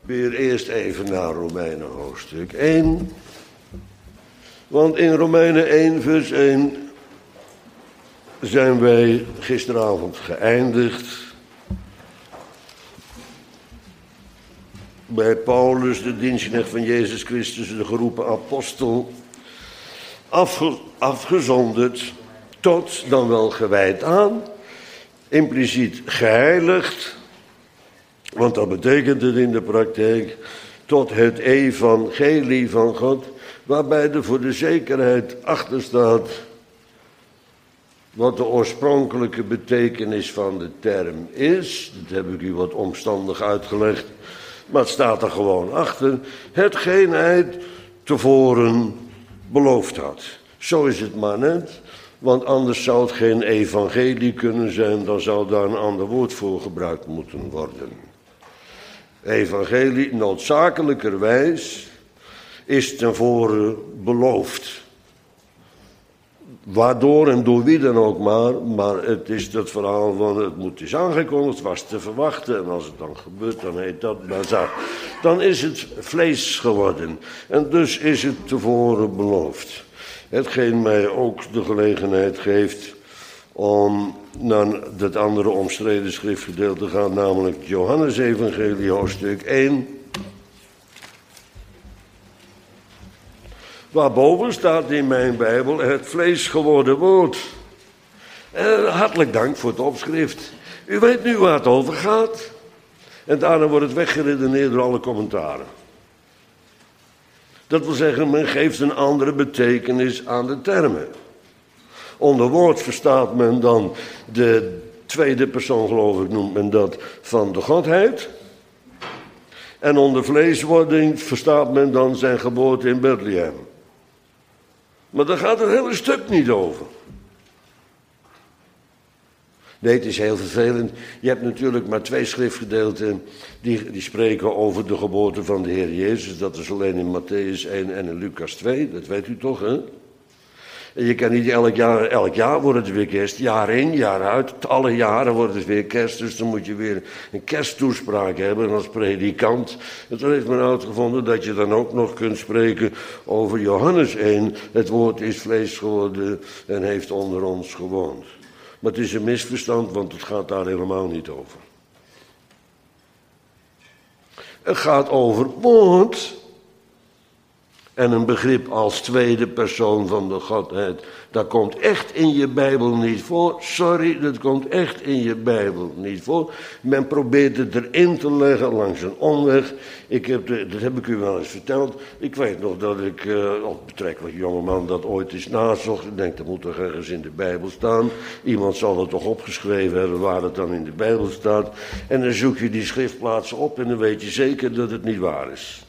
Weer eerst even naar Romeinen hoofdstuk 1. Want in Romeinen 1 vers 1 zijn wij gisteravond geëindigd bij Paulus, de dienstknecht van Jezus Christus, de geroepen apostel, afgezonderd tot, dan wel gewijd aan, impliciet geheiligd, want dat betekent het in de praktijk, tot het evangelie van God, waarbij er voor de zekerheid achter staat wat de oorspronkelijke betekenis van de term is. Dat heb ik u wat omstandig uitgelegd, maar het staat er gewoon achter. Hetgeen hij tevoren beloofd had. Zo is het maar net, want anders zou het geen evangelie kunnen zijn, dan zou daar een ander woord voor gebruikt moeten worden. Evangelie, noodzakelijkerwijs, is tevoren beloofd. Waardoor en door wie dan ook maar het is dat verhaal van het is aangekondigd, het was te verwachten en als het dan gebeurt, dan heet dat bazar. Dan is het vlees geworden en dus is het tevoren beloofd. Hetgeen mij ook de gelegenheid geeft om naar dat andere omstreden schriftgedeelte te gaan, namelijk Johannes-evangelie, hoofdstuk 1. Waarboven staat in mijn Bijbel het vlees geworden woord. Hartelijk dank voor het opschrift. U weet nu waar het over gaat. En daarna wordt het weggeredeneerd door alle commentaren. Dat wil zeggen, men geeft een andere betekenis aan de termen. Onder woord verstaat men dan de tweede persoon, geloof ik, noemt men dat, van de Godheid. En onder vleeswording verstaat men dan zijn geboorte in Bethlehem. Maar daar gaat het hele stuk niet over. Nee, het is heel vervelend. Je hebt natuurlijk maar 2 schriftgedeelten die spreken over de geboorte van de Heer Jezus. Dat is alleen in Matthäus 1 en in Lucas 2. Dat weet u toch, hè? En je kan niet elk jaar wordt het weer kerst. Jaar in, jaar uit. Alle jaren wordt het weer kerst. Dus dan moet je weer een kersttoespraak hebben als predikant. En toen heeft men uitgevonden dat je dan ook nog kunt spreken over Johannes 1. Het woord is vlees geworden en heeft onder ons gewoond. Maar het is een misverstand, want het gaat daar helemaal niet over. Het gaat over woord. En een begrip als tweede persoon van de Godheid. Dat komt echt in je Bijbel niet voor. Sorry, dat komt echt in je Bijbel niet voor. Men probeert het erin te leggen langs een omweg. Dat heb ik u wel eens verteld. Ik weet nog dat ik, als betrekkelijk jongeman, dat ooit eens nazocht. Ik denk, dat moet toch ergens in de Bijbel staan. Iemand zal het toch opgeschreven hebben waar het dan in de Bijbel staat. En dan zoek je die schriftplaatsen op en dan weet je zeker dat het niet waar is.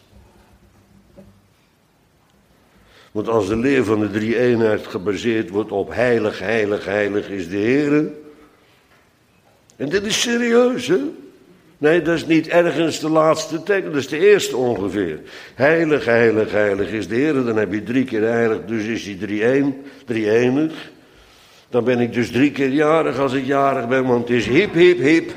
Want als de leer van de drie-eenheid gebaseerd wordt op heilig, heilig, heilig is de Heere. En dit is serieus, hè? Nee, dat is niet ergens de laatste tekst, dat is de eerste ongeveer. Heilig, heilig, heilig is de Heere. Dan heb je 3 keer heilig, dus is hij drie-enig. Dan ben ik dus 3 keer jarig als ik jarig ben, want het is hip, hip, hip.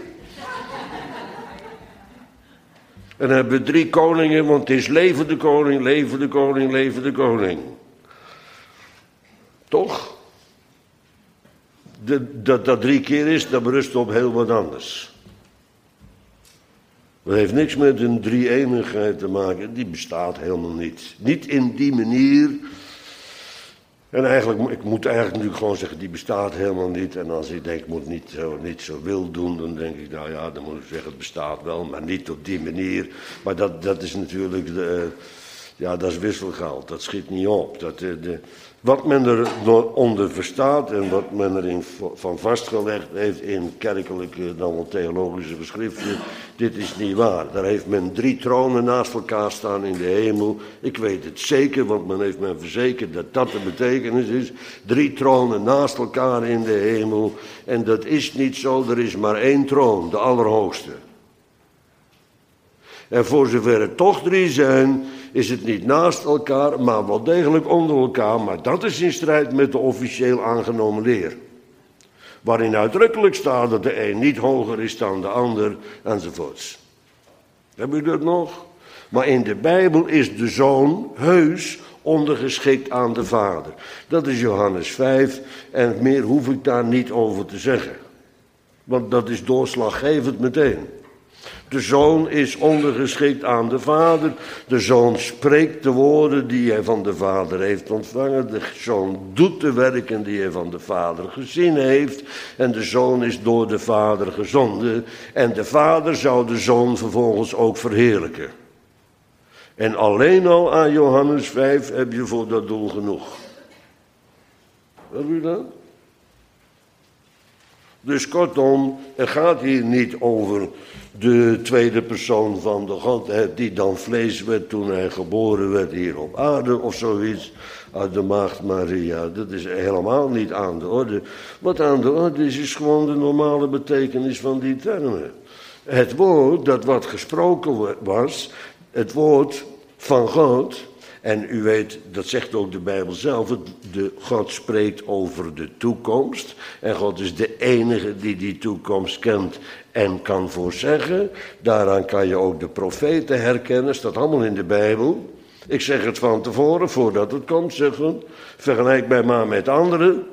En dan hebben we 3 koningen, want het is leven de koning, leven de koning, leven de koning. Toch? Dat 3 keer is, dat berust op heel wat anders. Dat heeft niks met een drie-eenigheid te maken, die bestaat helemaal niet. Niet in die manier. En eigenlijk, ik moet eigenlijk nu gewoon zeggen, die bestaat helemaal niet. En als ik denk, ik moet niet zo wil doen, dan denk ik, nou ja, dan moet ik zeggen, het bestaat wel, maar niet op die manier. Maar dat is natuurlijk, dat is wisselgeld, dat schiet niet op. Wat men er onder verstaat en wat men erin van vastgelegd heeft in kerkelijke, dan wel theologische geschriften, dit is niet waar. Daar heeft men 3 tronen naast elkaar staan in de hemel. Ik weet het zeker, want men heeft me verzekerd dat dat de betekenis is. 3 tronen naast elkaar in de hemel. En dat is niet zo, er is maar 1 troon, de Allerhoogste. En voor zover er toch 3 zijn, is het niet naast elkaar, maar wel degelijk onder elkaar. Maar dat is in strijd met de officieel aangenomen leer. Waarin uitdrukkelijk staat dat de een niet hoger is dan de ander, enzovoorts. Heb u dat nog? Maar in de Bijbel is de Zoon heus ondergeschikt aan de Vader. Dat is Johannes 5 en meer hoef ik daar niet over te zeggen. Want dat is doorslaggevend meteen. De Zoon is ondergeschikt aan de Vader. De Zoon spreekt de woorden die hij van de Vader heeft ontvangen. De Zoon doet de werken die hij van de Vader gezien heeft. En de Zoon is door de Vader gezonden. En de Vader zou de Zoon vervolgens ook verheerlijken. En alleen al aan Johannes 5 heb je voor dat doel genoeg. Weet u dat? Dus kortom, het gaat hier niet over de tweede persoon van de Godheid die dan vlees werd toen hij geboren werd hier op aarde of zoiets uit de maagd Maria. Dat is helemaal niet aan de orde. Wat aan de orde is gewoon de normale betekenis van die termen. Het woord dat wat gesproken was, het woord van God. En u weet, dat zegt ook de Bijbel zelf, God spreekt over de toekomst. En God is de enige die die toekomst kent en kan voorzeggen. Daaraan kan je ook de profeten herkennen, staat allemaal in de Bijbel. Ik zeg het van tevoren, voordat het komt, zeg ik. Vergelijk mij maar met anderen.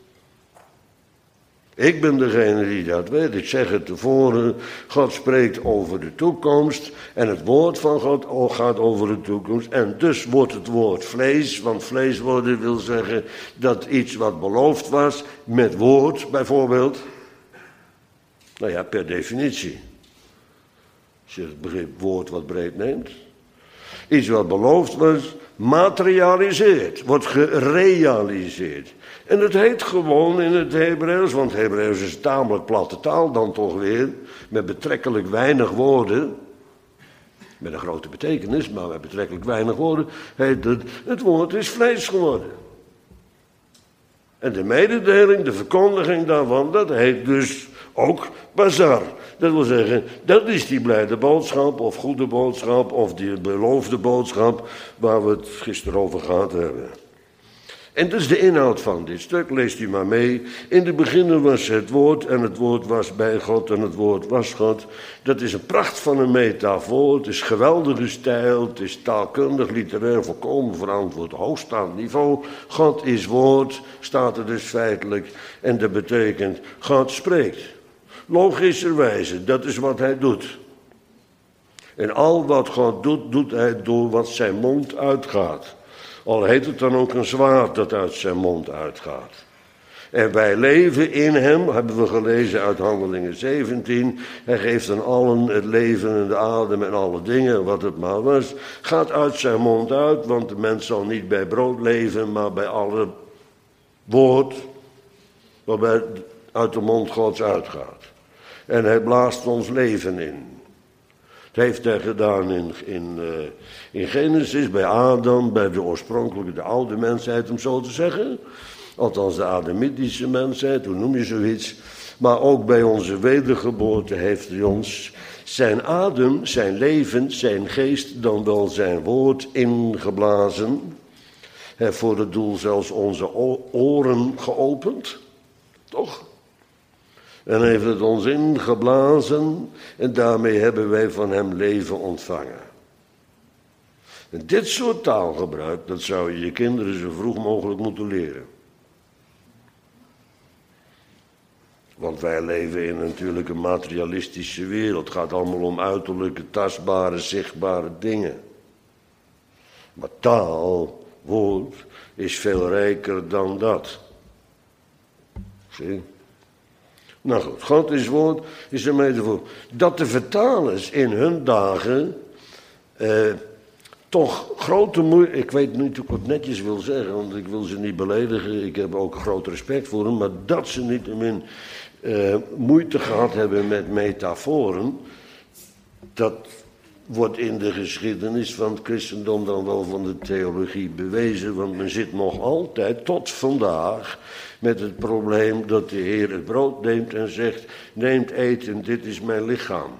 Ik ben degene die dat weet. Ik zeg het tevoren. God spreekt over de toekomst. En het woord van God gaat over de toekomst. En dus wordt het woord vlees. Want vlees worden wil zeggen dat iets wat beloofd was. Met woord bijvoorbeeld. Nou ja, per definitie. Als je het begrip woord wat breed neemt. Iets wat beloofd was, materialiseert. Wordt gerealiseerd. En het heet gewoon in het Hebreeuws, want Hebreeuws is een tamelijk platte taal dan toch weer, met betrekkelijk weinig woorden, met een grote betekenis, maar met betrekkelijk weinig woorden, heet het woord is vlees geworden. En de mededeling, de verkondiging daarvan, dat heet dus ook bazar. Dat wil zeggen, dat is die blijde boodschap, of goede boodschap, of die beloofde boodschap, waar we het gisteren over gehad hebben. En dat is de inhoud van dit stuk, leest u maar mee. In de beginnen was het woord en het woord was bij God en het woord was God. Dat is een pracht van een metafoor, het is geweldige stijl, het is taalkundig, literair, volkomen verantwoord, hoogstaand niveau. God is woord, staat er dus feitelijk, en dat betekent God spreekt. Logischerwijze, dat is wat hij doet. En al wat God doet, doet hij door wat zijn mond uitgaat. Al heet het dan ook een zwaard dat uit zijn mond uitgaat. En wij leven in hem, hebben we gelezen uit Handelingen 17. Hij geeft aan allen het leven en de adem en alle dingen, wat het maar was. Gaat uit zijn mond uit, want de mens zal niet bij brood leven, maar bij alle woord waarbij uit de mond Gods uitgaat. En hij blaast ons leven in. Het heeft hij gedaan in Genesis, bij Adam, bij de oorspronkelijke, de oude mensheid, om zo te zeggen. Althans de Adamitische mensheid, hoe noem je zoiets. Maar ook bij onze wedergeboorte heeft hij ons zijn adem, zijn leven, zijn geest, dan wel zijn woord ingeblazen. Hij heeft voor het doel zelfs onze oren geopend, toch? En heeft het ons ingeblazen en daarmee hebben wij van hem leven ontvangen. En dit soort taalgebruik, dat zou je kinderen zo vroeg mogelijk moeten leren. Want wij leven in natuurlijk een materialistische wereld. Het gaat allemaal om uiterlijke, tastbare, zichtbare dingen. Maar taal, woord, is veel rijker dan dat. Zie? Nou goed, God is woord, is een metafoor. Dat de vertalers in hun dagen toch grote moeite... Ik weet niet hoe ik het netjes wil zeggen, want ik wil ze niet beledigen. Ik heb ook groot respect voor hen. Maar dat ze niettemin moeite gehad hebben met metaforen... dat wordt in de geschiedenis van het christendom dan wel van de theologie bewezen. Want men zit nog altijd tot vandaag met het probleem dat de Heer het brood neemt en zegt... neemt, eet en dit is mijn lichaam.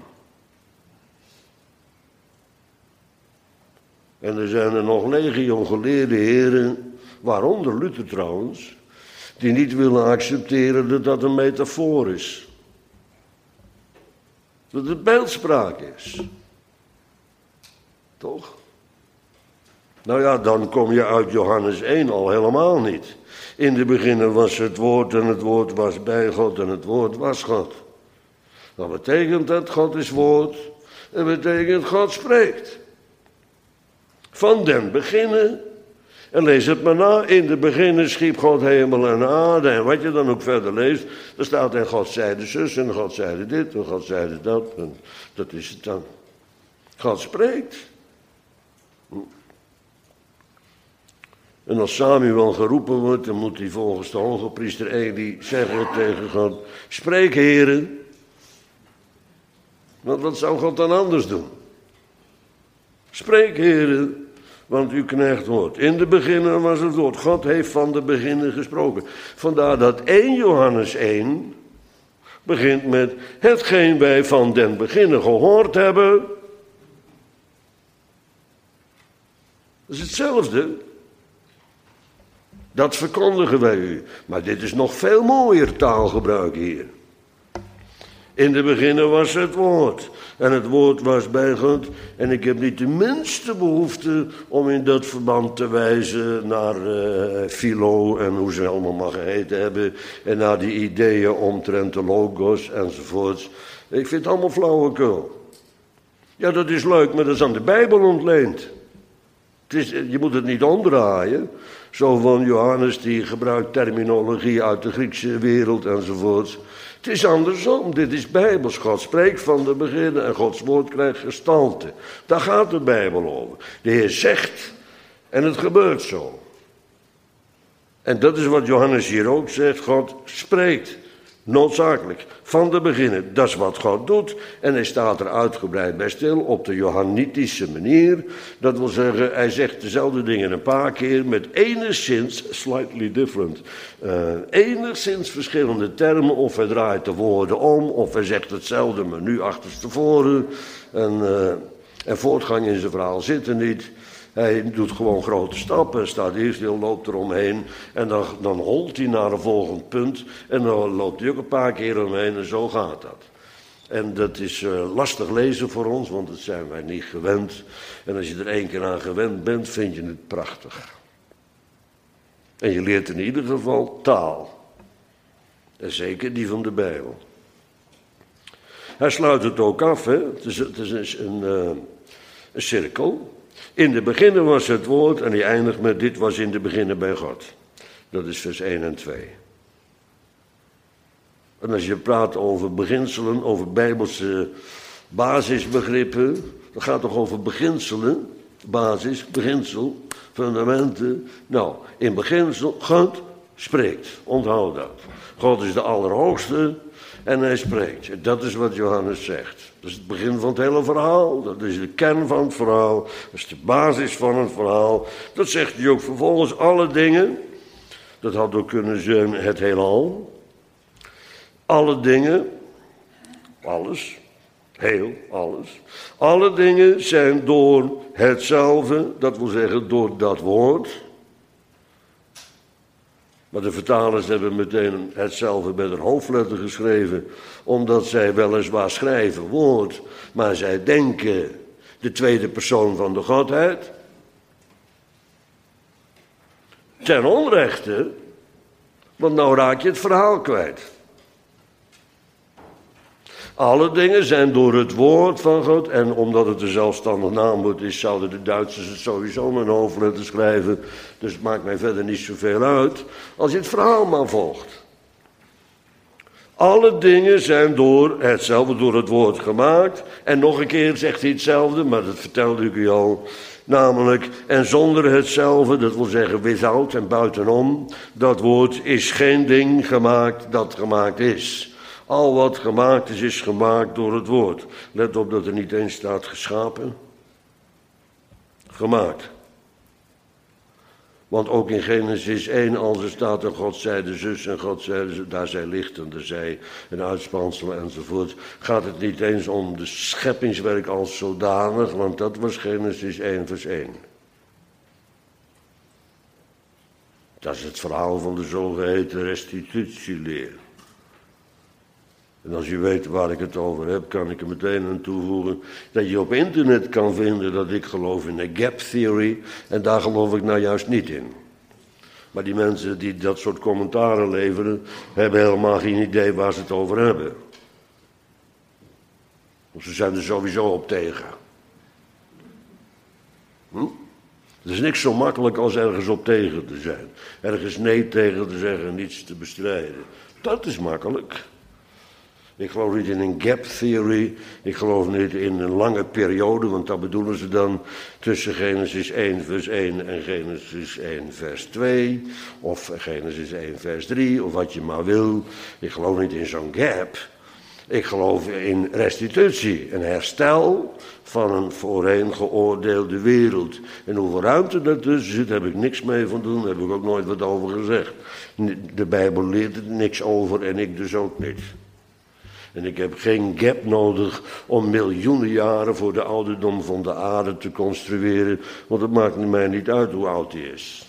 En er zijn er nog legio geleerde heren, waaronder Luther trouwens... die niet willen accepteren dat dat een metafoor is. Dat het beeldspraak is. Toch? Nou ja, dan kom je uit Johannes 1 al helemaal niet. In de beginnen was het woord en het woord was bij God en het woord was God. Dat betekent dat God is woord en betekent God spreekt. Van den beginnen, en lees het maar na, in de beginnen schiep God hemel en aarde. En wat je dan ook verder leest, er staat en God zeide zus en God zeide dit en God zeide dat. En dat is het dan. God spreekt. En als Samuel geroepen wordt, dan moet hij volgens de hogepriester Eli zeggen tegen God: spreek, heren. Want wat zou God dan anders doen? Spreek, heren, want uw knecht hoort. In de beginnen was het woord. God heeft van de beginnen gesproken. Vandaar dat 1 Johannes 1 begint met hetgeen wij van den beginnen gehoord hebben. Dat is hetzelfde. Dat verkondigen wij u. Maar dit is nog veel mooier taalgebruik hier. In de beginnen was het woord. En het woord was bij God. En ik heb niet de minste behoefte om in dat verband te wijzen naar Philo en hoe ze allemaal maar geheten hebben. En naar die ideeën omtrent de logos enzovoorts. Ik vind het allemaal flauwekul. Ja, dat is leuk, maar dat is aan de Bijbel ontleend. Je moet het niet omdraaien. Zo van Johannes die gebruikt terminologie uit de Griekse wereld enzovoort. Het is andersom, dit is Bijbels. God spreekt van de beginnen en Gods woord krijgt gestalte. Daar gaat de Bijbel over. De Heer zegt en het gebeurt zo. En dat is wat Johannes hier ook zegt. God spreekt. Noodzakelijk. Van de beginnen. Dat is wat God doet. En hij staat er uitgebreid bij stil. Op de Johannitische manier. Dat wil zeggen, hij zegt dezelfde dingen een paar keer. Met enigszins, slightly different. Enigszins verschillende termen. Of hij draait de woorden om. Of hij zegt hetzelfde, maar nu achterstevoren. En voortgang in zijn verhaal zit er niet. Hij doet gewoon grote stappen, staat hier stil, loopt eromheen. En dan holt hij naar een volgend punt. En dan loopt hij ook een paar keer omheen en zo gaat dat. En dat is lastig lezen voor ons, want dat zijn wij niet gewend. En als je er 1 keer aan gewend bent, vind je het prachtig. En je leert in ieder geval taal. En zeker die van de Bijbel. Hij sluit het ook af, hè. Het is een cirkel. In de beginnen was het woord en die eindigt met dit was in de beginnen bij God. Dat is vers 1 en 2. En als je praat over beginselen, over bijbelse basisbegrippen, dat gaat toch over beginselen, basis, beginsel, fundamenten. Nou, in beginsel, God spreekt, onthoud dat. God is de Allerhoogste en hij spreekt. Dat is wat Johannes zegt. Dat is het begin van het hele verhaal. Dat is de kern van het verhaal. Dat is de basis van het verhaal. Dat zegt hij ook vervolgens. Alle dingen. Dat had ook kunnen zijn het heelal. Alle dingen. Alles. Heel, alles. Alle dingen zijn door hetzelfde. Dat wil zeggen door dat woord. Maar de vertalers hebben meteen hetzelfde met een hoofdletter geschreven, omdat zij weliswaar schrijven woord, maar zij denken de tweede persoon van de Godheid. Ten onrechte, want nou raak je het verhaal kwijt. Alle dingen zijn door het woord van God. En omdat het een zelfstandig naamwoord is, zouden de Duitsers het sowieso met een hoofdletter schrijven. Dus het maakt mij verder niet zoveel uit. Als je het verhaal maar volgt. Alle dingen zijn door hetzelfde, door het woord gemaakt. En nog een keer zegt hij hetzelfde, maar dat vertelde ik u al. Namelijk, en zonder hetzelfde, dat wil zeggen without en buitenom. Dat woord is geen ding gemaakt dat gemaakt is. Al wat gemaakt is, is gemaakt door het woord. Let op dat er niet eens staat geschapen. Gemaakt. Want ook in Genesis 1, als er staat en God zeide zus en God zeide, daar zij licht en er zij een uitspansel enzovoort, gaat het niet eens om de scheppingswerk als zodanig, want dat was Genesis 1 vers 1. Dat is het verhaal van de zogeheten restitutieleer. En als je weet waar ik het over heb, kan ik er meteen aan toevoegen dat je op internet kan vinden dat ik geloof in de gap theory. En daar geloof ik nou juist niet in. Maar die mensen die dat soort commentaren leveren, hebben helemaal geen idee waar ze het over hebben. Want ze zijn er sowieso op tegen. Het is niks zo makkelijk als ergens op tegen te zijn. Ergens nee tegen te zeggen en niets te bestrijden. Dat is makkelijk. Ik geloof niet in een gap theory. Ik geloof niet in een lange periode, want dat bedoelen ze dan tussen Genesis 1 vers 1 en Genesis 1 vers 2. Of Genesis 1 vers 3, of wat je maar wil. Ik geloof niet in zo'n gap. Ik geloof in restitutie, een herstel van een voorheen geoordeelde wereld. En hoeveel ruimte daartussen zit, heb ik niks mee van doen, daar heb ik ook nooit wat over gezegd. De Bijbel leert er niks over en ik dus ook niet. En ik heb geen gap nodig om miljoenen jaren voor de ouderdom van de aarde te construeren, want het maakt mij niet uit hoe oud die is.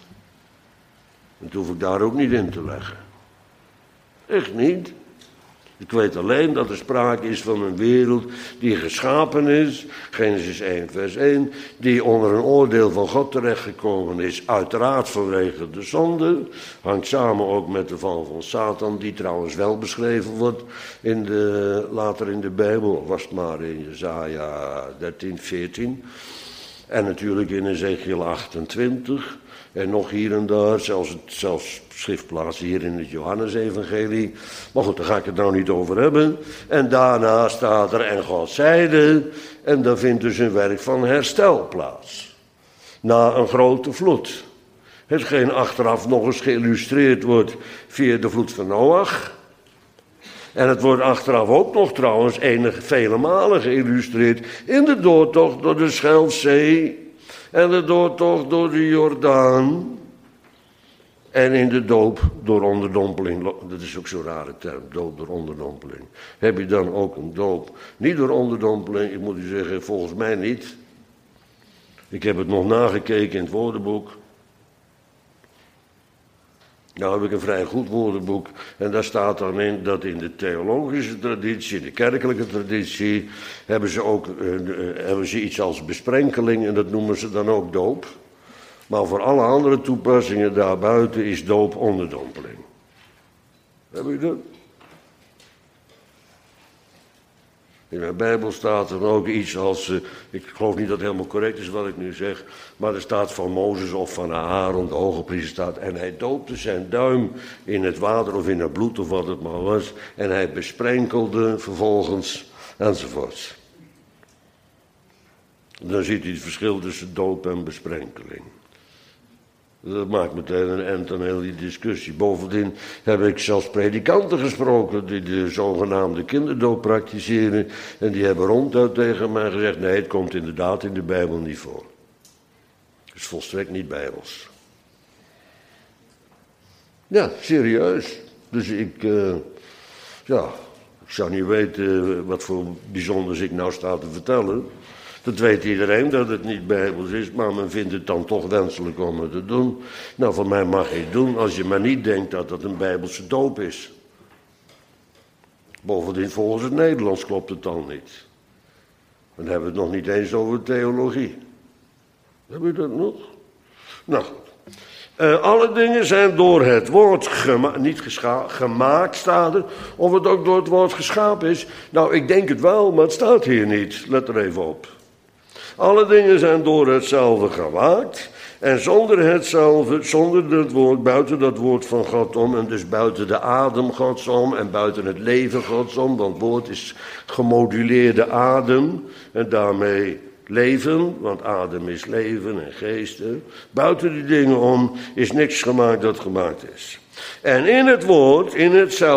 Dat hoef ik daar ook niet in te leggen. Echt niet. Ik weet alleen dat er sprake is van een wereld die geschapen is, Genesis 1 vers 1, die onder een oordeel van God terechtgekomen is, uiteraard vanwege de zonde, hangt samen ook met de val van Satan, die trouwens wel beschreven wordt later in de Bijbel, was het maar in Jesaja 13, 14, en natuurlijk in Ezekiel 28, en nog hier en daar, zelfs schriftplaatsen hier in het Johannesevangelie. Maar goed, daar ga ik het nou niet over hebben. En daarna staat er, en God zeide, en dan vindt dus een werk van herstel plaats. Na een grote vloed. Hetgeen achteraf nog eens geïllustreerd wordt via de vloed van Noach. En het wordt achteraf ook nog trouwens vele malen geïllustreerd in de doortocht door de Schelfzee en de doortocht door de Jordaan. En in de doop door onderdompeling, dat is ook zo'n rare term, doop door onderdompeling. Heb je dan ook een doop niet door onderdompeling? Ik moet u zeggen, volgens mij niet. Ik heb het nog nagekeken in het woordenboek. Nou heb ik een vrij goed woordenboek en daar staat dan in dat in de theologische traditie, in de kerkelijke traditie, hebben ze iets als besprenkeling en dat noemen ze dan ook doop. Maar voor alle andere toepassingen daarbuiten is doop onderdompeling. Heb je dat? In mijn Bijbel staat er ook iets als, ik geloof niet dat het helemaal correct is wat ik nu zeg, maar er staat van Mozes of van Aaron, de hoge priester staat, en hij doopte zijn duim in het water of in het bloed of wat het maar was, en hij besprenkelde vervolgens enzovoorts. Dan ziet u het verschil tussen doop en besprenkeling. Dat maakt meteen een eind aan heel die discussie. Bovendien heb ik zelfs predikanten gesproken die de zogenaamde kinderdoop praktiseren. En die hebben ronduit tegen mij gezegd, nee, het komt inderdaad in de Bijbel niet voor. Het is volstrekt niet Bijbels. Ja, serieus. Dus ik zou niet weten wat voor bijzonders ik nou sta te vertellen. Dat weet iedereen dat het niet Bijbels is, maar men vindt het dan toch wenselijk om het te doen. Nou, van mij mag je het doen als je maar niet denkt dat het een Bijbelse doop is. Bovendien, volgens het Nederlands klopt het dan niet. Dan hebben we het nog niet eens over theologie. Heb je dat nog? Nou goed. Alle dingen zijn door het woord gemaakt, staat er. Of het ook door het woord geschapen is. Nou, ik denk het wel, maar het staat hier niet. Let er even op. Alle dingen zijn door hetzelfde gemaakt. En zonder dat woord, buiten dat woord van God om. En dus buiten de adem Gods om. En buiten het leven Gods om. Want woord is gemoduleerde adem. En daarmee leven, want adem is leven en geest. Hè. Buiten die dingen om is niks gemaakt dat gemaakt is. En in het woord, in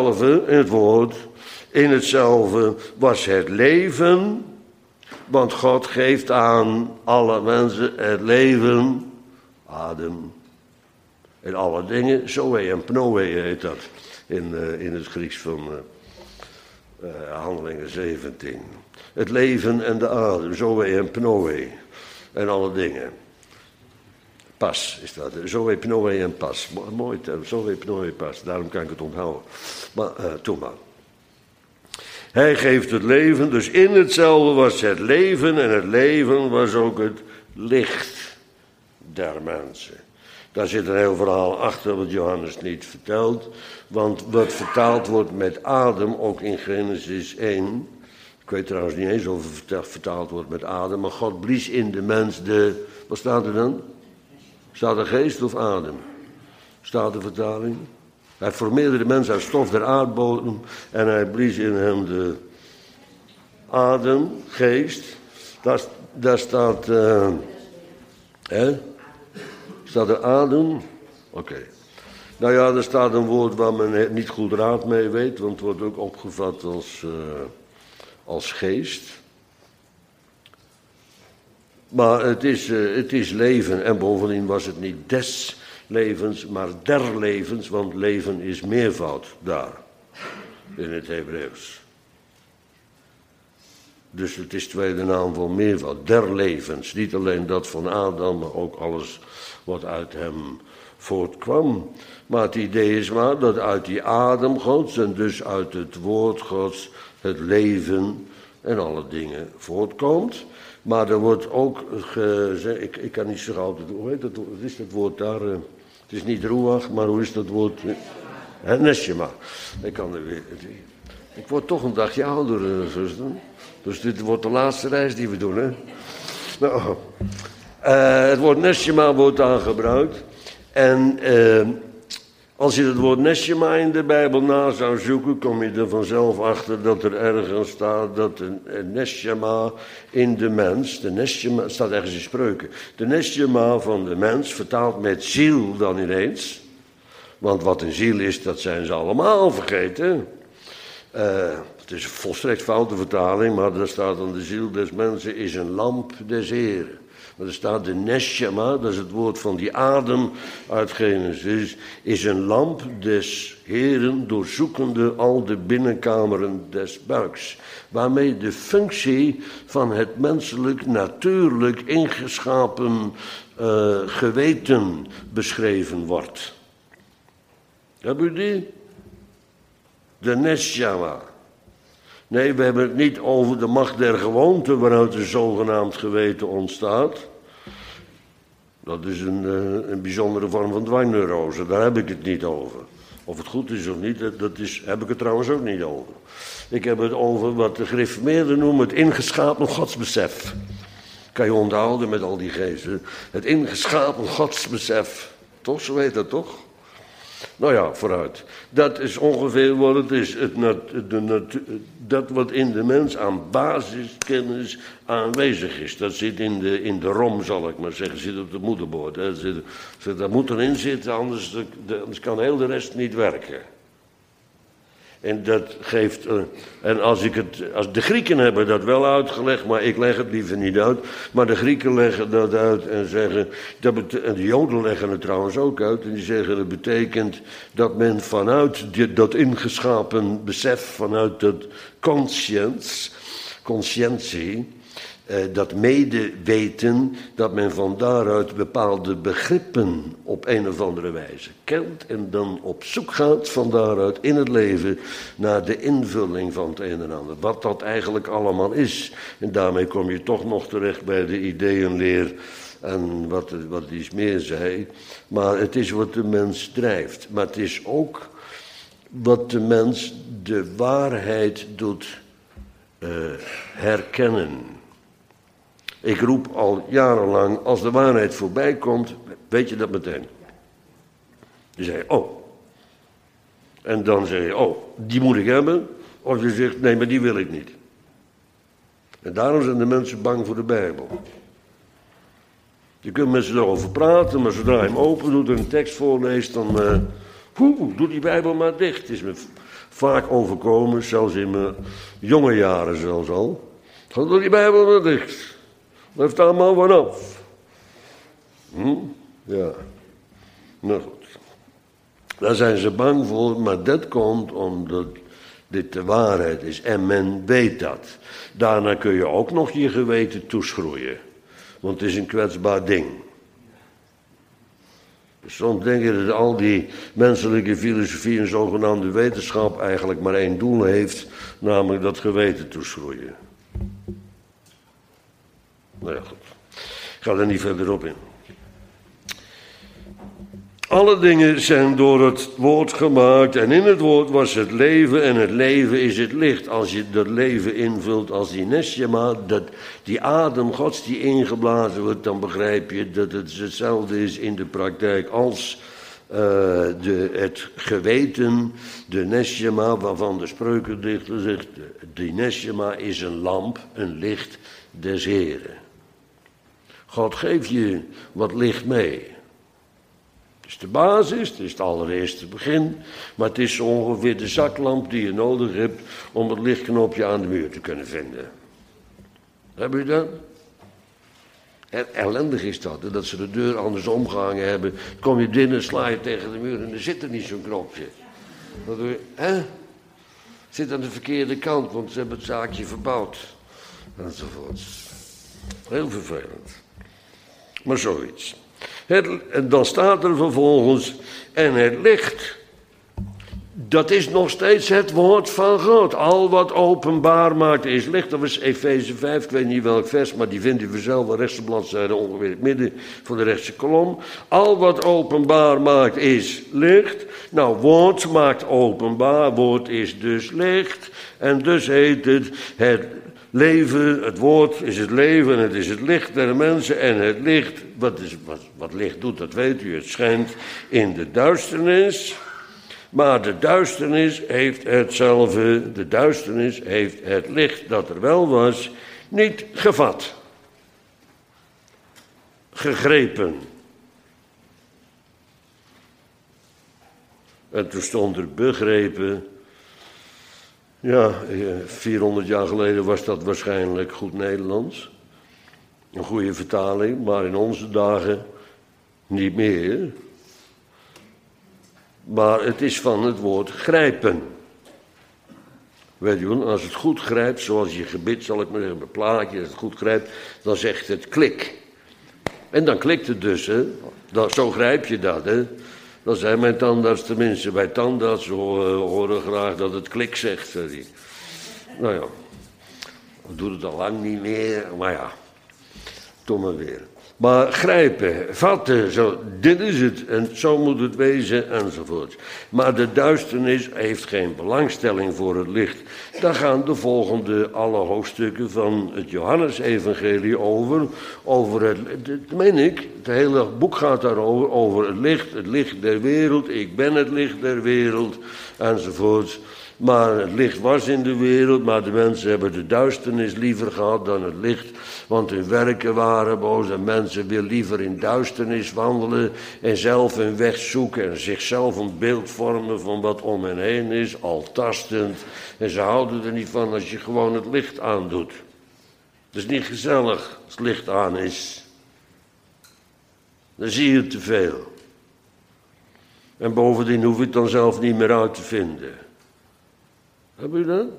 hetzelfde was het leven. Want God geeft aan alle mensen het leven, adem. En alle dingen, zoe en pnoe heet dat in het Grieks van Handelingen 17. Het leven en de adem, zoe en pnoe. En alle dingen. Pas is dat. Zoe, pnoe en pas. Mooi term, zoe, pnoe, pas. Daarom kan ik het onthouden. Maar, toen maar. Hij geeft het leven, dus in hetzelfde was het leven en het leven was ook het licht der mensen. Daar zit een heel verhaal achter wat Johannes niet vertelt, want wat vertaald wordt met adem, ook in Genesis 1, ik weet trouwens niet eens of het vertaald wordt met adem, maar God blies in de mens wat staat er dan? Staat er geest of adem? Staat de vertaling? Hij formeerde de mens uit stof der aardbodem en hij blies in hem de adem, geest. Daar staat, staat er adem? Oké. Nou ja, er staat een woord waar men niet goed raad mee weet, want het wordt ook opgevat als geest. Maar het is leven en bovendien was het niet des levens, maar der levens, want leven is meervoud daar, in het Hebreeuws. Dus het is tweede naam voor meervoud, der levens. Niet alleen dat van Adam, maar ook alles wat uit hem voortkwam. Maar het idee is maar dat uit die adem Gods en dus uit het woord Gods het leven en alle dingen voortkomt. Maar er wordt ook gezegd, ik kan niet zo altijd, hoe heet dat, wat is dat woord daar? Het is niet ruach, maar hoe is dat woord? Neshama. Ik word toch een dagje ouder, zuster. Dus dit wordt de laatste reis die we doen, hè. Nou, het woord Neshama wordt daar gebruikt. En als je het woord Neshama in de Bijbel na zou zoeken, kom je er vanzelf achter dat er ergens staat dat een Neshama in de mens, de Neshama, het staat ergens in Spreuken, de Neshama van de mens, vertaald met ziel dan ineens. Want wat een ziel is, dat zijn ze allemaal vergeten. Het is een volstrekt foute vertaling, maar daar staat dan de ziel des mensen is een lamp des Heren. Maar er staat de neshama, dat is het woord van die adem uit Genesis, is een lamp des Heren doorzoekende al de binnenkameren des buiks. Waarmee de functie van het menselijk natuurlijk ingeschapen geweten beschreven wordt. Hebben u die? De neshama. Nee, we hebben het niet over de macht der gewoonte waaruit een zogenaamd geweten ontstaat. Dat is een bijzondere vorm van dwangneurose, daar heb ik het niet over. Of het goed is of niet, heb ik het trouwens ook niet over. Ik heb het over wat de gereformeerden noemen het ingeschapen godsbesef. Kan je onthouden met al die geesten. Het ingeschapen godsbesef. Toch, zo heet dat toch? Nou ja, vooruit. Dat is ongeveer wat het is. Dat wat in de mens aan basiskennis aanwezig is. Dat zit in de rom, zal ik maar zeggen. Zit op de moederbord. Dat moet erin zitten, anders kan heel de rest niet werken. En dat geeft. En als de Grieken hebben dat wel uitgelegd, maar ik leg het liever niet uit. Maar de Grieken leggen dat uit en zeggen. En de Joden leggen het trouwens ook uit. En die zeggen dat betekent dat men vanuit dat ingeschapen besef, vanuit dat conscientie, dat medeweten, dat men van daaruit bepaalde begrippen op een of andere wijze kent en dan op zoek gaat van daaruit in het leven naar de invulling van het een en ander. Wat dat eigenlijk allemaal is. En daarmee kom je toch nog terecht bij de ideeënleer en wat iets meer zei. Maar het is wat de mens drijft. Maar het is ook wat de mens de waarheid doet herkennen. Ik roep al jarenlang, als de waarheid voorbij komt, weet je dat meteen. Je zegt, oh. En dan zeg je, oh, die moet ik hebben. Of je zegt, nee, maar die wil ik niet. En daarom zijn de mensen bang voor de Bijbel. Je kunt met ze erover praten, maar zodra je hem open doet en een tekst voorleest, dan doe die Bijbel maar dicht. Het is me vaak overkomen, zelfs in mijn jonge jaren zelfs al. Doe die Bijbel maar dicht. Blijf daar maar vanaf. Ja. Nou goed. Daar zijn ze bang voor, maar dat komt omdat dit de waarheid is. En men weet dat. Daarna kun je ook nog je geweten toeschroeien. Want het is een kwetsbaar ding. Soms denk je dat al die menselijke filosofie en zogenaamde wetenschap eigenlijk maar één doel heeft, namelijk dat geweten toeschroeien. Nou ja, goed. Ik ga er niet verder op in. Alle dingen zijn door het woord gemaakt en in het woord was het leven en het leven is het licht. Als je dat leven invult als die neshama, die adem gods die ingeblazen wordt, dan begrijp je dat het hetzelfde is in de praktijk als het geweten, de neshama waarvan de spreukendichter zegt, die neshama is een lamp, een licht des Heren. God geeft je wat licht mee. Het is de basis, het is het allereerste begin, maar het is zo ongeveer de zaklamp die je nodig hebt om het lichtknopje aan de muur te kunnen vinden. Hebben jullie dat? Ellendig is dat ze de deur andersom gehangen hebben. Kom je binnen, sla je tegen de muur en er zit er niet zo'n knopje. Wat doe je? Hè? Zit aan de verkeerde kant, want ze hebben het zaakje verbouwd. Enzovoort. Heel vervelend. Maar zoiets. Dan staat er vervolgens, en het licht, dat is nog steeds het woord van God. Al wat openbaar maakt is licht. Dat was Efeze 5, ik weet niet welk vers, maar die vindt u vanzelf de rechtse bladzijde ongeveer in het midden van de rechtse kolom. Al wat openbaar maakt is licht. Nou, woord maakt openbaar, woord is dus licht. En dus heet het leven, het woord is het leven en het is het licht der mensen. En het licht, wat licht doet, dat weet u, het schijnt in de duisternis. Maar de duisternis heeft hetzelfde, de duisternis heeft het licht dat er wel was, niet gevat. Gegrepen. En toen stond er begrepen. Ja, 400 jaar geleden was dat waarschijnlijk goed Nederlands. Een goede vertaling, maar in onze dagen niet meer. Maar het is van het woord grijpen. Weet je wel, als het goed grijpt, zoals je gebit, zal ik maar zeggen, een plaatje, als het goed grijpt, dan zegt het klik. En dan klikt het dus, hè. Zo grijp je dat, hè. Dat zei mijn tandarts tenminste. Bij tandarts horen graag dat het klik zegt, zei hij. Nou ja, we doen het al lang niet meer, maar ja, toch maar weer. Maar grijpen, vatten, zo, dit is het en zo moet het wezen enzovoort. Maar de duisternis heeft geen belangstelling voor het licht. Daar gaan de volgende alle hoofdstukken van het Johannesevangelie over het meen ik, het hele boek gaat daarover, over het licht der wereld, ik ben het licht der wereld enzovoort. Maar het licht was in de wereld, maar de mensen hebben de duisternis liever gehad dan het licht. Want hun werken waren boos en mensen willen liever in duisternis wandelen en zelf hun weg zoeken en zichzelf een beeld vormen van wat om hen heen is, al tastend. En ze houden er niet van als je gewoon het licht aandoet. Het is niet gezellig als het licht aan is. Dan zie je te veel. En bovendien hoef je het dan zelf niet meer uit te vinden. Heb je dat?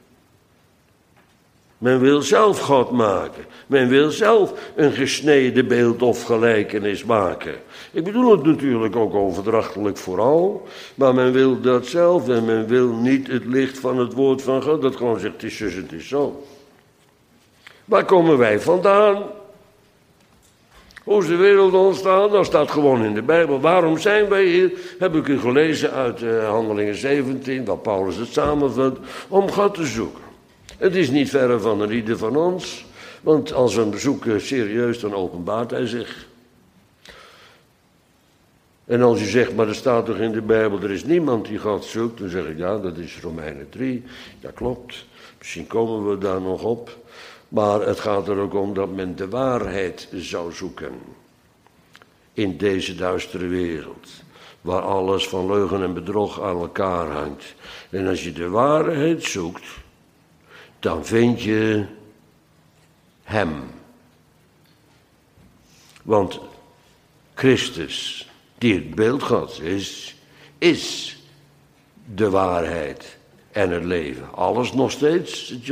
Men wil zelf God maken. Men wil zelf een gesneden beeld of gelijkenis maken. Ik bedoel het natuurlijk ook overdrachtelijk vooral. Maar men wil dat zelf en men wil niet het licht van het woord van God. Dat gewoon zegt, het is zus, het is zo. Waar komen wij vandaan? Hoe is de wereld ontstaan? Dat staat gewoon in de Bijbel. Waarom zijn wij hier? Heb ik u gelezen uit Handelingen 17, waar Paulus het samenvat, om God te zoeken. Het is niet verre van een ieder van ons, want als we hem zoeken serieus, dan openbaart hij zich. En als u zegt, maar er staat toch in de Bijbel, er is niemand die God zoekt, dan zeg ik, ja, dat is Romeinen 3, dat klopt. Misschien komen we daar nog op. Maar het gaat er ook om dat men de waarheid zou zoeken. In deze duistere wereld. Waar alles van leugen en bedrog aan elkaar hangt. En als je de waarheid zoekt, dan vind je hem. Want Christus, die het beeld Gods is de waarheid. En het leven. Alles nog steeds het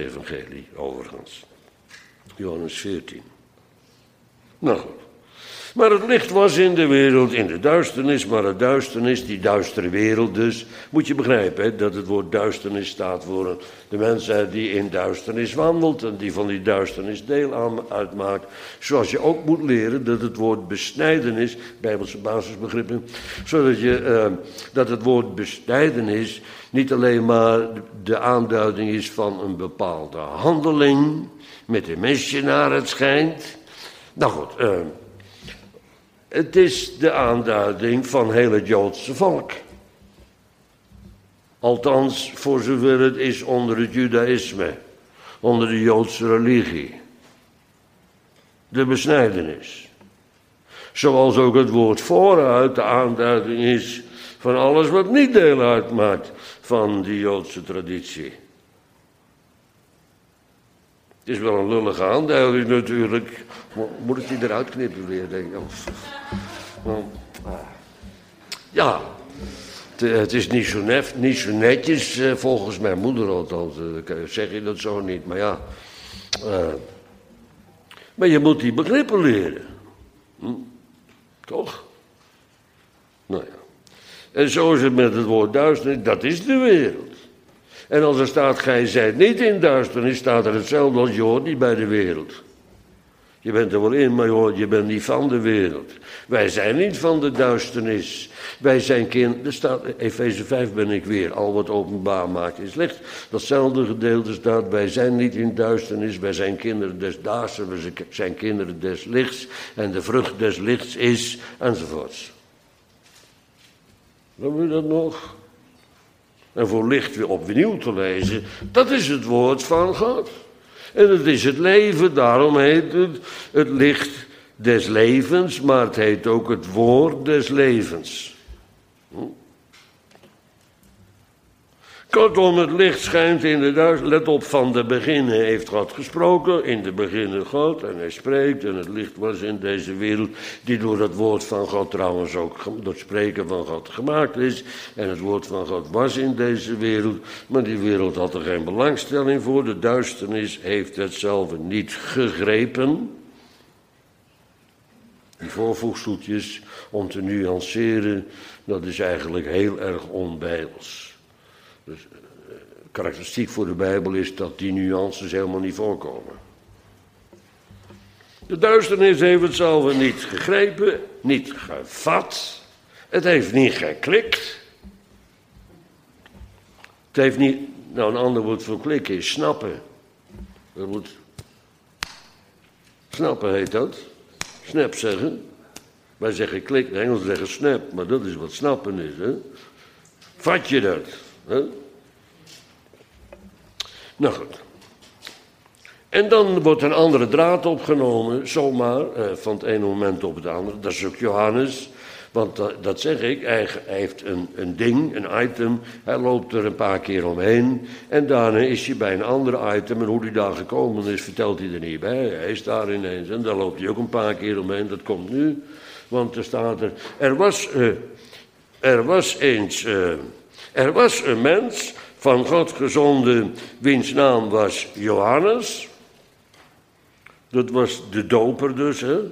Johannesevangelie, overigens. Johannes 14. Nou goed. Maar het licht was in de wereld, in de duisternis, maar de duisternis, die duistere wereld dus, moet je begrijpen, hè, dat het woord duisternis staat voor de mensheid die in duisternis wandelt en die van die duisternis deel uitmaakt. Zoals je ook moet leren dat het woord besnijdenis, Bijbelse basisbegrippen, dat het woord besnijdenis niet alleen maar de aanduiding is van een bepaalde handeling met een mensje naar het schijnt. Nou goed, het is de aanduiding van heel het Joodse volk. Althans, voor zover het is onder het Judaïsme, onder de Joodse religie. De besnijdenis. Zoals ook het woord vooruit de aanduiding is van alles wat niet deel uitmaakt van die Joodse traditie. Het is wel een lullige aanduiding natuurlijk. Moet ik die eruit knippen weer, denk ik. Ja, het is niet zo netjes, volgens mijn moeder althans. Zeg je dat zo niet, maar ja. Maar je moet die begrippen leren. Toch? Nou ja. En zo is het met het woord duisternis, dat is de wereld. En als er staat, gij zijt niet in duisternis, staat er hetzelfde als je hoort niet bij de wereld. Je bent er wel in, maar je bent niet van de wereld. Wij zijn niet van de duisternis. Wij zijn kinderen, er staat, Efeze 5 ben ik weer, al wat openbaar maakt is licht. Datzelfde gedeelte staat, wij zijn niet in duisternis, wij zijn kinderen des daags, we zijn kinderen des lichts. En de vrucht des lichts is, enzovoorts. Hebben we dat nog? En voor licht weer opnieuw te lezen, dat is het woord van God. En het is het leven, daarom heet het licht des levens, maar het heet ook het woord des levens. Kortom, het licht schijnt in de duisternis. Let op, van de beginnen heeft God gesproken, in de beginnen God, en hij spreekt, en het licht was in deze wereld, die door het woord van God trouwens ook, door het spreken van God gemaakt is, en het woord van God was in deze wereld, maar die wereld had er geen belangstelling voor, de duisternis heeft hetzelfde niet gegrepen. Die voorvoegseltjes, om te nuanceren, dat is eigenlijk heel erg onbijbels. Dus, karakteristiek voor de Bijbel is dat die nuances helemaal niet voorkomen. De duisternis heeft het zelf niet gegrepen, niet gevat. Het heeft niet geklikt. Het heeft niet, nou een ander woord voor klikken is snappen. Dat moet, snappen heet dat. Snap zeggen. Wij zeggen klik, de Engelsen zeggen snap, maar dat is wat snappen is. Hè? Vat je dat? Hè? Nou goed. En dan wordt een andere draad opgenomen, zomaar, van het ene moment op het andere. Dat is ook Johannes, want dat zeg ik, hij heeft een ding, een item, hij loopt er een paar keer omheen. En daarna is hij bij een ander item, en hoe hij daar gekomen is, vertelt hij er niet bij. Hij is daar ineens, en daar loopt hij ook een paar keer omheen, dat komt nu. Want er staat er was een mens van God gezonden, wiens naam was Johannes. Dat was de doper dus, hè.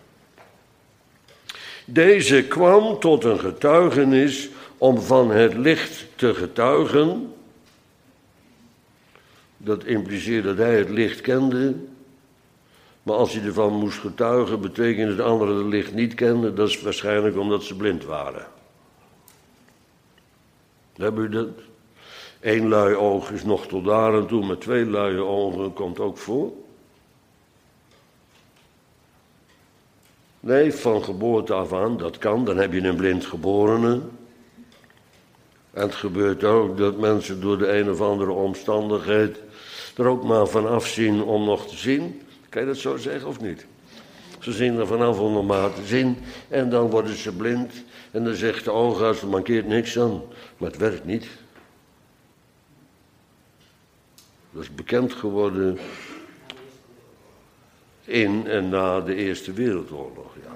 Deze kwam tot een getuigenis om van het licht te getuigen. Dat impliceert dat hij het licht kende. Maar als hij ervan moest getuigen, betekent dat anderen het licht niet kenden. Dat is waarschijnlijk omdat ze blind waren. Hebben u dat? 1 lui oog is nog tot daar en toe, maar 2 luie ogen komt ook voor. Nee, van geboorte af aan, dat kan. Dan heb je een blind geborene. En het gebeurt ook dat mensen door de een of andere omstandigheid er ook maar van afzien om nog te zien. Kan je dat zo zeggen of niet? Ze zien er vanaf om nog maar te zien en dan worden ze blind. En dan zegt de oogarts, er mankeert niks aan. Maar het werkt niet. Dat is bekend geworden in en na de Eerste Wereldoorlog, ja.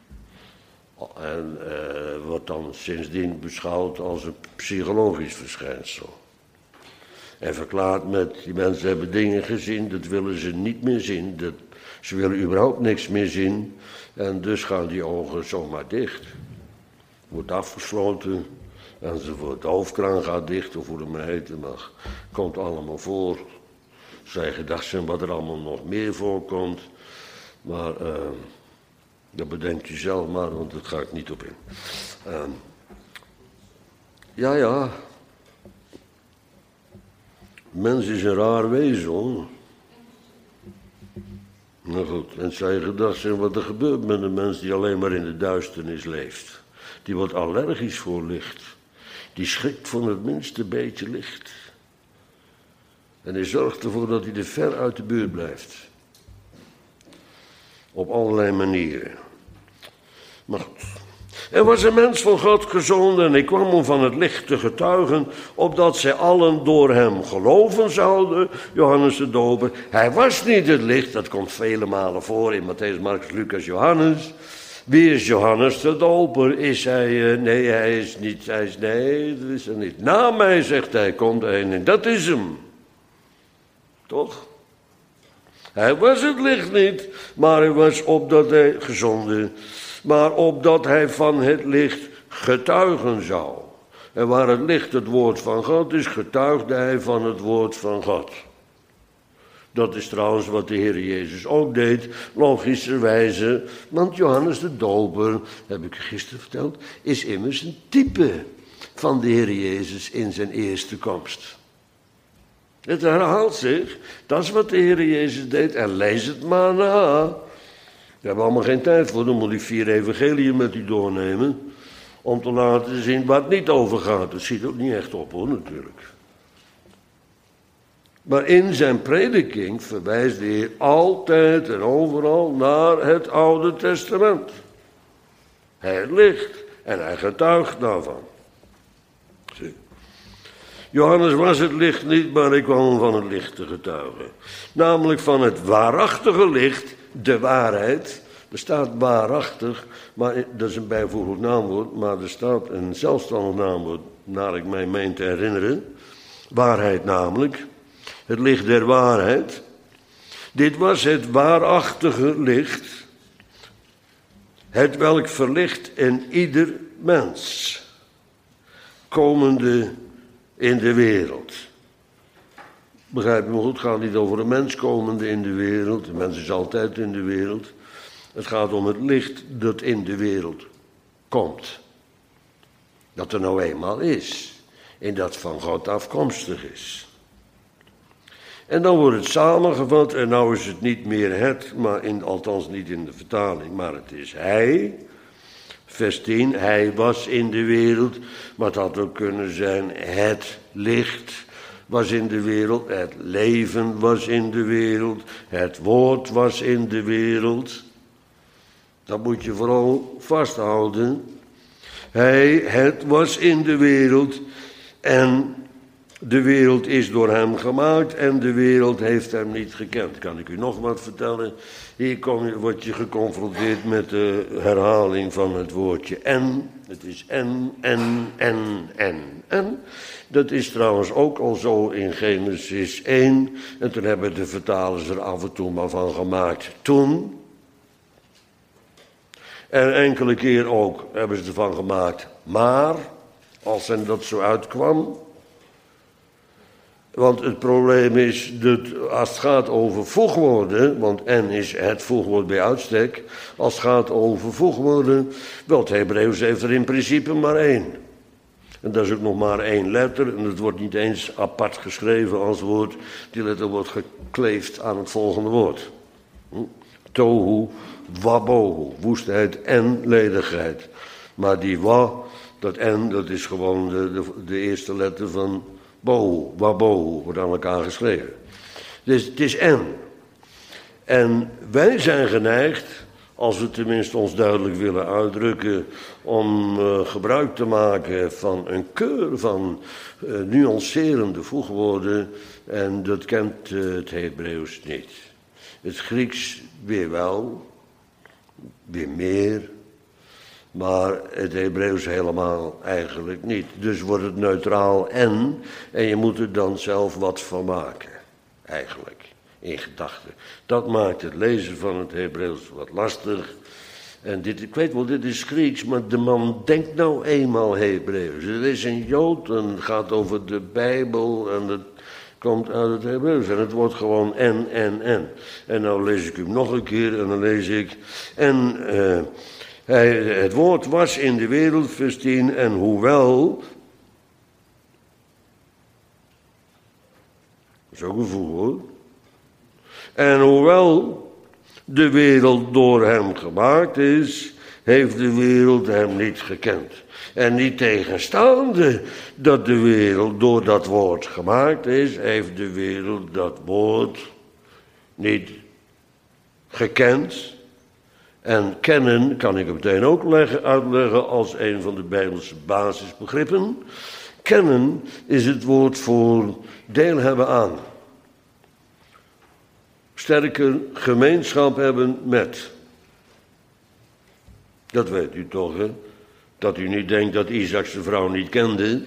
En wordt dan sindsdien beschouwd als een psychologisch verschijnsel. En verklaard met, die mensen hebben dingen gezien, dat willen ze niet meer zien. Ze willen überhaupt niks meer zien en dus gaan die ogen zomaar dicht. Wordt afgesloten enzovoort. De hoofdkraan gaat dicht, of hoe het maar heten mag. Komt allemaal voor. Zijn gedacht zijn wat er allemaal nog meer voorkomt. Maar dat bedenkt u zelf maar, want dat ga ik niet op in. Ja. Mens is een raar wezen, hoor. Nou goed, en zijn gedacht zijn wat er gebeurt met een mens die alleen maar in de duisternis leeft. Die wordt allergisch voor licht. Die schrikt van het minste beetje licht. En hij zorgt ervoor dat hij er ver uit de buurt blijft. Op allerlei manieren. Maar goed. Er was een mens van God gezonden en ik kwam om van het licht te getuigen, opdat zij allen door hem geloven zouden. Johannes de Doper. Hij was niet het licht, dat komt vele malen voor in Matthäus, Marcus, Lucas, Johannes. Wie is Johannes de Doper? Is hij, nee, hij is niet, nee, dat is er niet. Na mij, zegt hij, komt een en dat is hem. Toch? Hij was het licht niet, maar hij was opdat hij gezonden, maar opdat hij van het licht getuigen zou. En waar het licht het woord van God is, getuigde hij van het woord van God. Dat is trouwens wat de Heer Jezus ook deed, logischerwijze, want Johannes de Doper, heb ik gisteren verteld, is immers een type van de Heer Jezus in zijn eerste komst. Het herhaalt zich, dat is wat de Heer Jezus deed en lees het maar na. We hebben allemaal geen tijd voor, dan moet ik 4 evangeliën met u doornemen, om te laten zien waar het niet over gaat. Dat ziet ook niet echt op, hoor, natuurlijk. Maar in zijn prediking verwijst de Heer altijd en overal naar het Oude Testament. Hij licht en hij getuigt daarvan. Zie. Johannes was het licht niet, maar ik kwam van het licht te getuigen. Namelijk van het waarachtige licht, de waarheid. Er staat waarachtig, maar dat is een bijvoeglijk naamwoord, maar er staat een zelfstandig naamwoord, naar ik mij meen te herinneren. Waarheid namelijk. Het licht der waarheid. Dit was het waarachtige licht, het welk verlicht in ieder mens, komende in de wereld. Begrijp me goed, het gaat niet over een mens komende in de wereld. De mens is altijd in de wereld. Het gaat om het licht dat in de wereld komt. Dat er nou eenmaal is. En dat van God afkomstig is. En dan wordt het samengevat, en nou is het niet meer het, maar althans niet in de vertaling, maar het is hij. Vers 10, hij was in de wereld, maar het had ook kunnen zijn, het licht was in de wereld, het leven was in de wereld, het woord was in de wereld. Dat moet je vooral vasthouden. Het was in de wereld en de wereld is door hem gemaakt en de wereld heeft hem niet gekend. Kan ik u nog wat vertellen? Hier word je geconfronteerd met de herhaling van het woordje en. Het is en. Dat is trouwens ook al zo in Genesis 1. En toen hebben de vertalers er af en toe maar van gemaakt toen. En enkele keer ook hebben ze ervan gemaakt maar, als hen dat zo uitkwam. Want het probleem is, dat als het gaat over voegwoorden, want en is het voegwoord bij uitstek, als het gaat over voegwoorden, wel, het Hebreeuws heeft er in principe maar 1. En dat is ook nog maar 1 letter, en het wordt niet eens apart geschreven als woord, die letter wordt gekleefd aan het volgende woord. Tohu, wabohu, woestheid en ledigheid. Maar die wa, dat en, dat is gewoon de eerste letter van bohu, wabohu, wordt aan elkaar geschreven. Dus het is en. En wij zijn geneigd, als we tenminste ons duidelijk willen uitdrukken, om gebruik te maken van een keur van nuancerende voegwoorden. En dat kent het Hebreeuws niet. Het Grieks weer wel, weer meer, maar het Hebreeuws helemaal eigenlijk niet. Dus wordt het neutraal en je moet er dan zelf wat van maken, eigenlijk. in gedachten. Dat maakt het lezen van het Hebreeuws wat lastig. En ik weet wel, dit is Grieks, maar de man denkt nou eenmaal Hebreeuws. Er is een Jood en het gaat over de Bijbel en het komt uit het Hebreeuws. En het wordt gewoon en. En nou lees ik hem nog een keer en dan lees ik... het woord was in de wereld, vers 10, en hoewel... Dat is ook een voegwoord. En hoewel de wereld door hem gemaakt is, heeft de wereld hem niet gekend. En niet tegenstaande dat de wereld door dat woord gemaakt is, heeft de wereld dat woord niet gekend. En kennen kan ik meteen ook uitleggen als een van de Bijbelse basisbegrippen. Kennen is het woord voor deel hebben aan. Sterker gemeenschap hebben met. Dat weet u toch, hè? Dat u niet denkt dat Isaac zijn vrouw niet kende.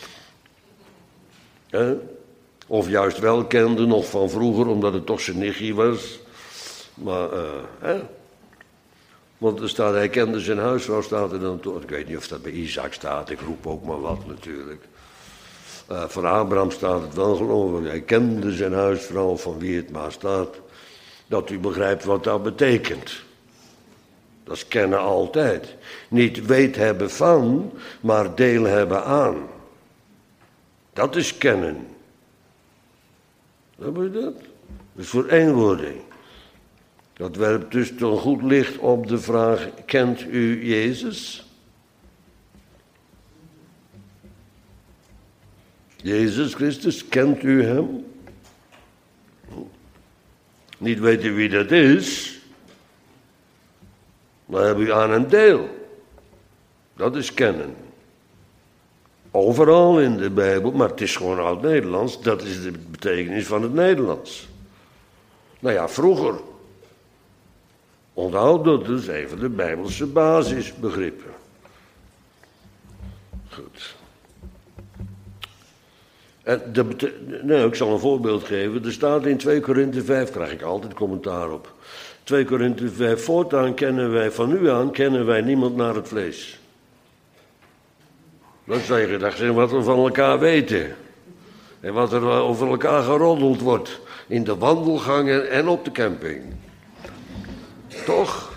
Hè? Of juist wel kende, nog van vroeger, omdat het toch zijn nichtje was. Maar, hè? Want er staat, hij kende zijn huisvrouw, staat er dan toch. Ik weet niet of dat bij Isaac staat, ik roep ook maar wat natuurlijk. Van Abraham staat het wel, geloof ik. Hij kende zijn huisvrouw, van wie het maar staat. Dat u begrijpt wat dat betekent. Dat is kennen altijd. Niet weet hebben van, maar deel hebben aan. Dat is kennen. Heb je dat? Dat is voor eenwording. Dat werpt dus toch goed licht op de vraag, kent u Jezus? Jezus Christus, kent u hem? Niet weten wie dat is, maar heb u aan een deel. Dat is kennen. Overal in de Bijbel, maar het is gewoon oud-Nederlands, dat is de betekenis van het Nederlands. Nou ja, vroeger. Onthoud dat dus even de Bijbelse basisbegrippen. Goed. En ik zal een voorbeeld geven. Er staat in 2 Korinthe 5, krijg ik altijd commentaar op. 2 Korinthe 5, voortaan van nu aan kennen wij niemand naar het vlees. Dat zeggen wat we van elkaar weten. En wat er over elkaar geroddeld wordt. In de wandelgangen en op de camping. Toch?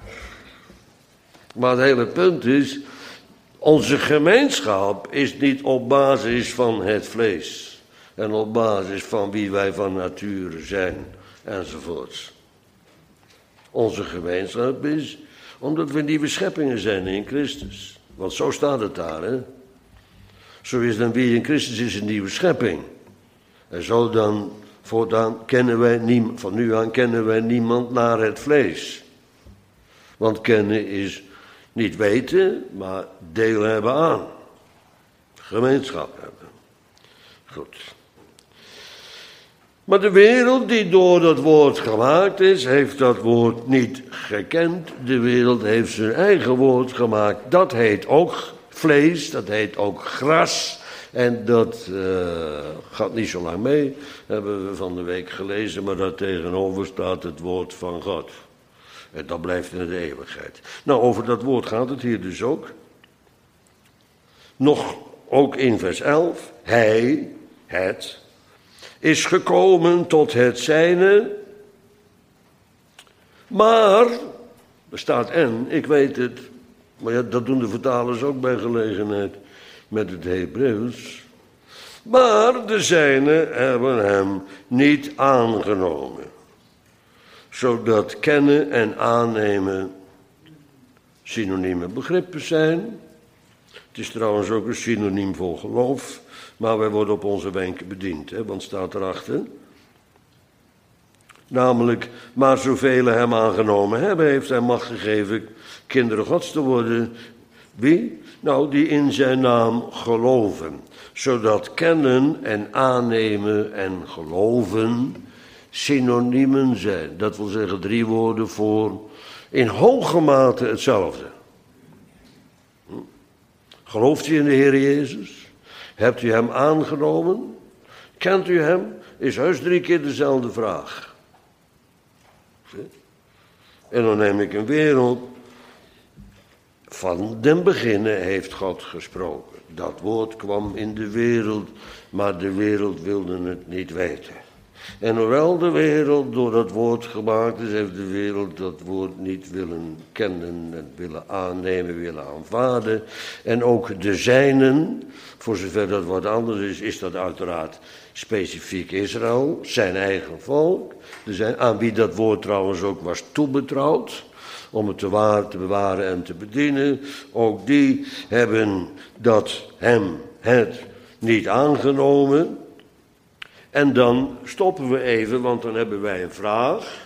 Maar het hele punt is, onze gemeenschap is niet op basis van het vlees. En op basis van wie wij van nature zijn, enzovoorts. Onze gemeenschap is, omdat we nieuwe scheppingen zijn in Christus. Want zo staat het daar, hè. Zo is dan wie in Christus is een nieuwe schepping. En zo dan... Voortaan van nu aan kennen wij niemand naar het vlees. Want kennen is niet weten, maar deel hebben aan. Gemeenschap hebben. Goed. Maar de wereld die door dat woord gemaakt is, heeft dat woord niet gekend. De wereld heeft zijn eigen woord gemaakt. Dat heet ook vlees, dat heet ook gras. En dat gaat niet zo lang mee, hebben we van de week gelezen, maar daar tegenover staat het woord van God. En dat blijft in de eeuwigheid. Nou, over dat woord gaat het hier dus ook. Nog ook in vers 11. Hij, het, is gekomen tot het zijne. Maar, er staat en, ik weet het, maar ja, dat doen de vertalers ook bij gelegenheid. Met het Hebreeuws. Maar de zijnen hebben hem niet aangenomen. Zodat kennen en aannemen synonieme begrippen zijn. Het is trouwens ook een synoniem voor geloof. Maar wij worden op onze wenken bediend. Hè, want staat erachter. Namelijk, maar zoveel hem aangenomen hebben, heeft hij macht gegeven kinderen Gods te worden. Wie? Nou, die in zijn naam geloven. Zodat kennen en aannemen en geloven synoniemen zijn. Dat wil zeggen 3 woorden voor in hoge mate hetzelfde. Gelooft u in de Heer Jezus? Hebt u hem aangenomen? Kent u hem? is heus 3 keer dezelfde vraag. En dan neem ik een wereld. Van den beginne heeft God gesproken. Dat woord kwam in de wereld, maar de wereld wilde het niet weten. En hoewel de wereld door dat woord gemaakt is, heeft de wereld dat woord niet willen kennen en willen aannemen, willen aanvaarden. En ook de zijnen, voor zover dat wat anders is dat uiteraard specifiek Israël, zijn eigen volk. Aan wie dat woord trouwens ook was toebetrouwd, om het te bewaren en te bedienen. Ook die hebben het niet aangenomen. En dan stoppen we even, want dan hebben wij een vraag.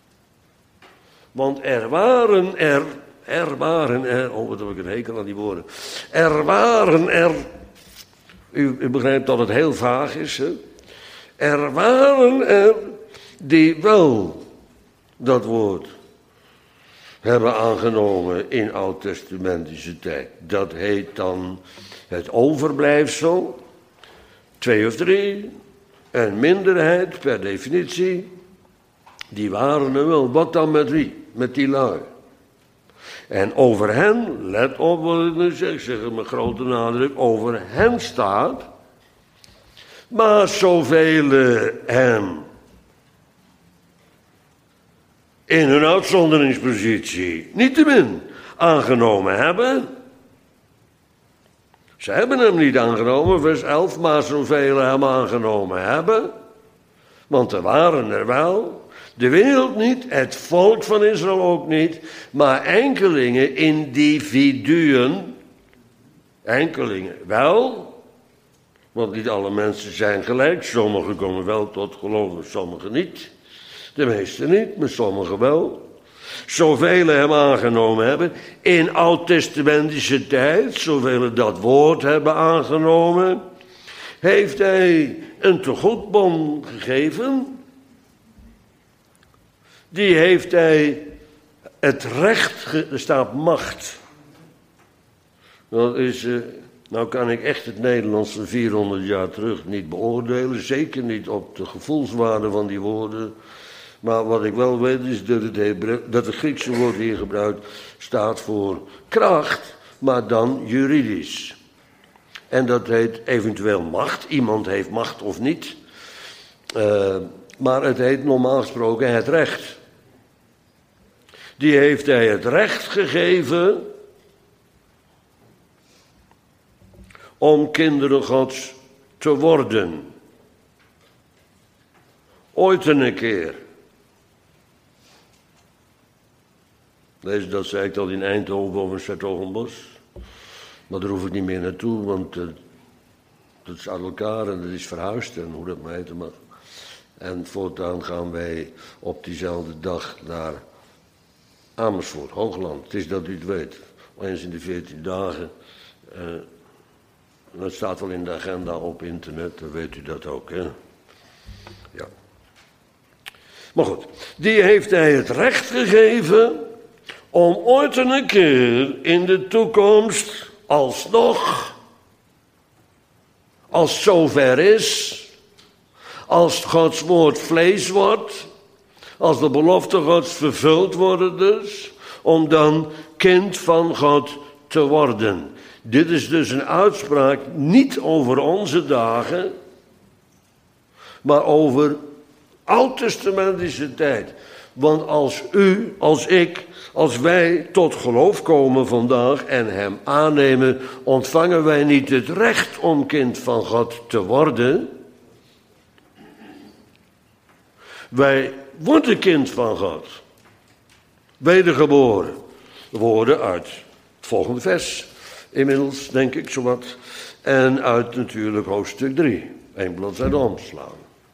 Want er waren, oh wat heb ik een hekel aan die woorden. U begrijpt dat het heel vaag is, hè? Er waren er die wel dat woord hebben aangenomen in oud-testamentische tijd. Dat heet dan het overblijfsel, 2 of 3, een minderheid per definitie. Die waren er wel. Wat dan met wie? Met die lui. En over hen, let op wat ik nu zeg, zeg het met grote nadruk, over hen staat, maar zoveel hem in hun uitzonderingspositie niettemin aangenomen hebben. Ze hebben hem niet aangenomen, vers 11, maar zoveel hem aangenomen hebben. Want er waren er wel, de wereld niet, het volk van Israël ook niet, maar enkelingen, individuen, enkelingen wel. Want niet alle mensen zijn gelijk, sommigen komen wel tot geloof, sommigen niet. De meesten niet, maar sommigen wel. Zoveel hem aangenomen hebben in oud-testamentische tijd, zoveel dat woord hebben aangenomen, heeft hij een tegoedbon gegeven. Die heeft hij het recht, er staat macht. Dat is, nou kan ik echt het Nederlands van 400 jaar terug niet beoordelen, zeker niet op de gevoelswaarde van die woorden. Maar wat ik wel weet is dat het Griekse woord hier gebruikt staat voor kracht, maar dan juridisch. En dat heet eventueel macht. Iemand heeft macht of niet. Maar het heet normaal gesproken het recht. Die heeft hij het recht gegeven om kinderen Gods te worden. Ooit een keer. Dat zei ik al in Eindhoven over Zertogenbos. Maar daar hoef ik niet meer naartoe, want dat is aan elkaar en dat is verhuisd en hoe dat maar heten mag. En voortaan gaan wij op diezelfde dag naar Amersfoort, Hoogland. Het is dat u het weet. Eens in de 14 dagen. Dat staat wel in de agenda op internet, dan weet u dat ook, hè. Ja. Maar goed, die heeft hij het recht gegeven om ooit een keer in de toekomst alsnog, als het zover is, als Gods woord vlees wordt, als de belofte Gods vervuld worden dus, om dan kind van God te worden. Dit is dus een uitspraak niet over onze dagen, maar over oud-testamentische tijd. Want als u, als ik, als wij tot geloof komen vandaag en hem aannemen, ontvangen wij niet het recht om kind van God te worden. Wij worden kind van God. Wedergeboren. Woorden uit het volgende vers. Inmiddels, denk ik, zowat. En uit natuurlijk hoofdstuk 3. 1 bladzijde omslaan.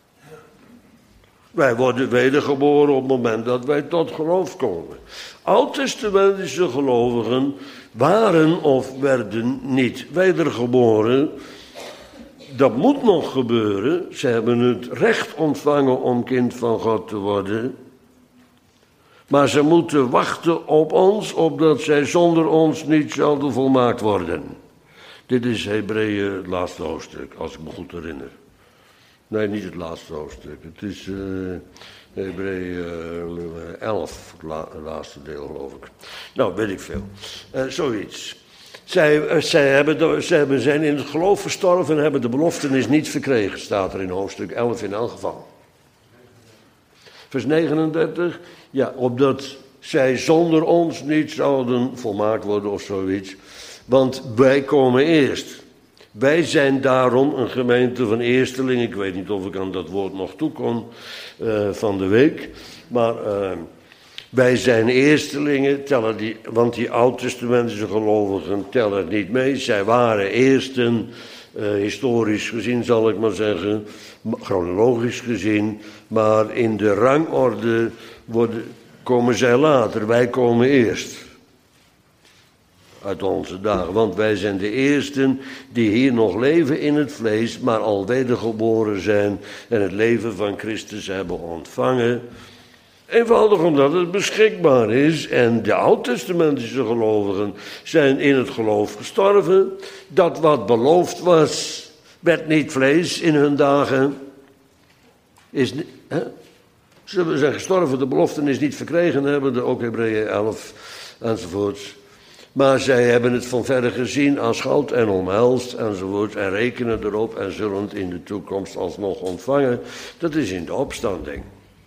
Wij worden wedergeboren op het moment dat wij tot geloof komen. Oud-testamentische gelovigen waren of werden niet wedergeboren. Dat moet nog gebeuren. Ze hebben het recht ontvangen om kind van God te worden. Maar ze moeten wachten op ons, opdat zij zonder ons niet zouden volmaakt worden. Dit is Hebreeën, het laatste hoofdstuk, als ik me goed herinner. Nee, niet het laatste hoofdstuk. Het is Hebreeën 11, het laatste deel geloof ik. Nou, weet ik veel. Zoiets. Zij zijn in het geloof gestorven en hebben de beloftenis niet verkregen, staat er in hoofdstuk 11 in elk geval. Vers 39, ja, opdat zij zonder ons niet zouden volmaakt worden of zoiets. Want wij komen eerst. Wij zijn daarom een gemeente van eerstelingen. Ik weet niet of ik aan dat woord nog toekom van de week. Maar wij zijn eerstelingen, want die oud-testamentische gelovigen tellen niet mee. Zij waren eersten, historisch gezien zal ik maar zeggen, chronologisch gezien. Maar in de rangorde komen zij later, wij komen eerst. Uit onze dagen, want wij zijn de eersten die hier nog leven in het vlees, maar al wedergeboren zijn en het leven van Christus hebben ontvangen. Eenvoudig omdat het beschikbaar is en de oud-testamentische gelovigen zijn in het geloof gestorven. Dat wat beloofd was, werd niet vlees in hun dagen. Ze zijn gestorven, de belofte is niet verkregen hebben, ook Hebreeën 11 enzovoorts. Maar zij hebben het van verre gezien, aanschouwd en omhelst enzovoort en rekenen erop en zullen het in de toekomst alsnog ontvangen. Dat is in de opstanding.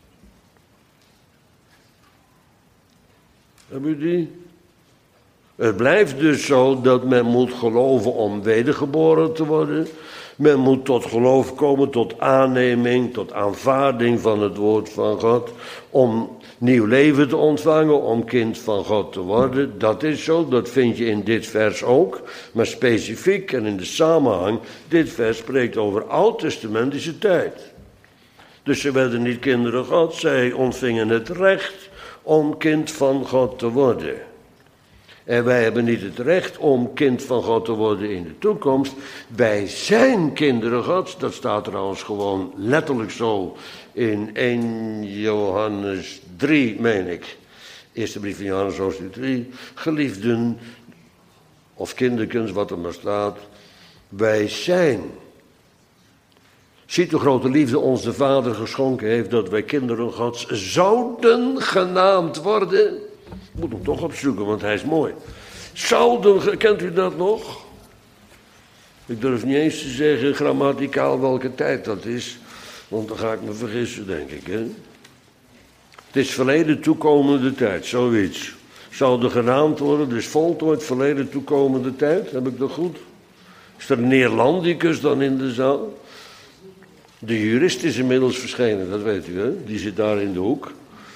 Hebben u die? Het blijft dus zo dat men moet geloven om wedergeboren te worden. Men moet tot geloof komen, tot aanneming, tot aanvaarding van het woord van God. Om nieuw leven te ontvangen, om kind van God te worden. Dat is zo, dat vind je in dit vers ook. Maar specifiek en in de samenhang, dit vers spreekt over oud-testamentische tijd. Dus ze werden niet kinderen Gods, zij ontvingen het recht om kind van God te worden. En wij hebben niet het recht om kind van God te worden in de toekomst. Wij zijn kinderen Gods. Dat staat trouwens gewoon letterlijk zo in 1 Johannes 3, meen ik. Eerste brief van Johannes, hoofdstuk 3. Geliefden, of kinderkens, wat er maar staat. Wij zijn. Ziet hoe grote liefde ons de Vader geschonken heeft, dat wij kinderen Gods zouden genaamd worden. Ik moet hem toch opzoeken, want hij is mooi. Zouden, kent u dat nog? Ik durf niet eens te zeggen grammaticaal welke tijd dat is, want dan ga ik me vergissen, denk ik. Hè? Het is verleden toekomende tijd, zoiets. Zouden genaamd worden, dus voltooid verleden toekomende tijd, heb ik dat goed? Is er een Neerlandicus dan in de zaal? De jurist is inmiddels verschenen, dat weet u, hè? Die zit daar in de hoek.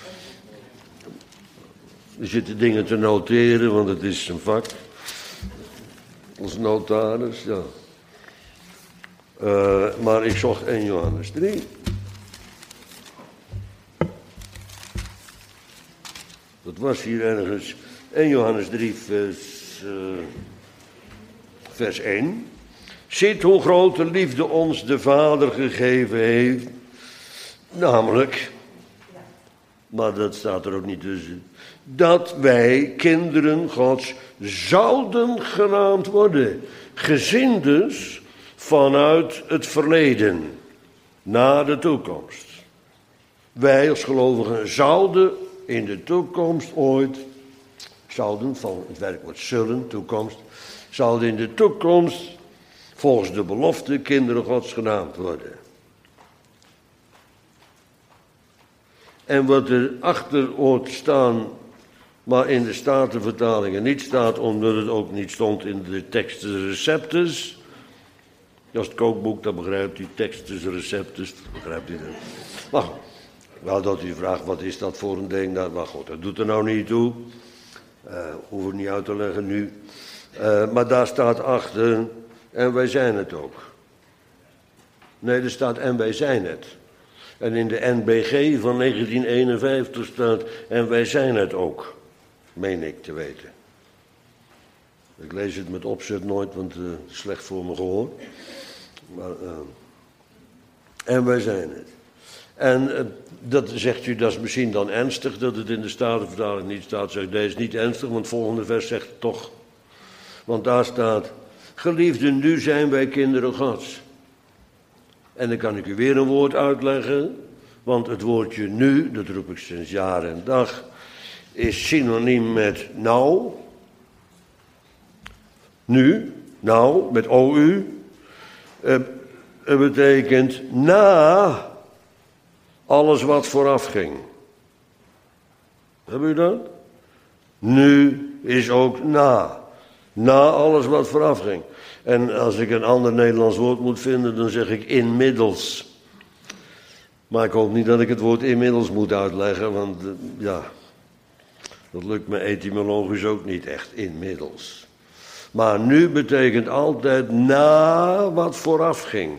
Die zitten dingen te noteren, want het is zijn vak. Als notaris, ja. Maar ik zocht 1 Johannes 3. Dat was hier ergens 1 Johannes 3 vers 1. Ziet hoe grote liefde ons de Vader gegeven heeft. Namelijk, maar dat staat er ook niet tussen, dat wij kinderen Gods zouden genaamd worden. Gezien dus vanuit het verleden naar de toekomst. Wij als gelovigen zouden in de toekomst ooit, zouden van het werkwoord zullen, toekomst, zouden in de toekomst volgens de belofte kinderen Gods genaamd worden. En wat er achter hoort staan, maar in de Statenvertalingen niet staat, omdat het ook niet stond in de Textus Receptus. Dat is het kookboek, dat begrijpt u, Textus Receptus, begrijpt u dat. Maar wel dat u vraagt, wat is dat voor een ding? Nou, maar goed, dat doet er nou niet toe. Hoef ik niet uit te leggen nu. Maar daar staat achter, en wij zijn het ook. Nee, er staat en wij zijn het. En in de NBG van 1951 staat, en wij zijn het ook. Meen ik te weten. Ik lees het met opzet nooit, want het is slecht voor mijn gehoor. Maar, en wij zijn het. En dat zegt u, dat is misschien dan ernstig, dat het in de Statenvertaling niet staat. Zegt, deze is niet ernstig, want het volgende vers zegt het toch. Want daar staat, geliefden, nu zijn wij kinderen Gods. En dan kan ik u weer een woord uitleggen. Want het woordje nu, dat roep ik sinds jaar en dag, is synoniem met nou. Nu, nou, met OU. Het betekent na alles wat vooraf ging. Hebben u dat? Nu is ook na. Na alles wat vooraf ging. En als ik een ander Nederlands woord moet vinden, dan zeg ik inmiddels. Maar ik hoop niet dat ik het woord inmiddels moet uitleggen, want dat lukt me etymologisch ook niet echt, inmiddels. Maar nu betekent altijd na wat vooraf ging.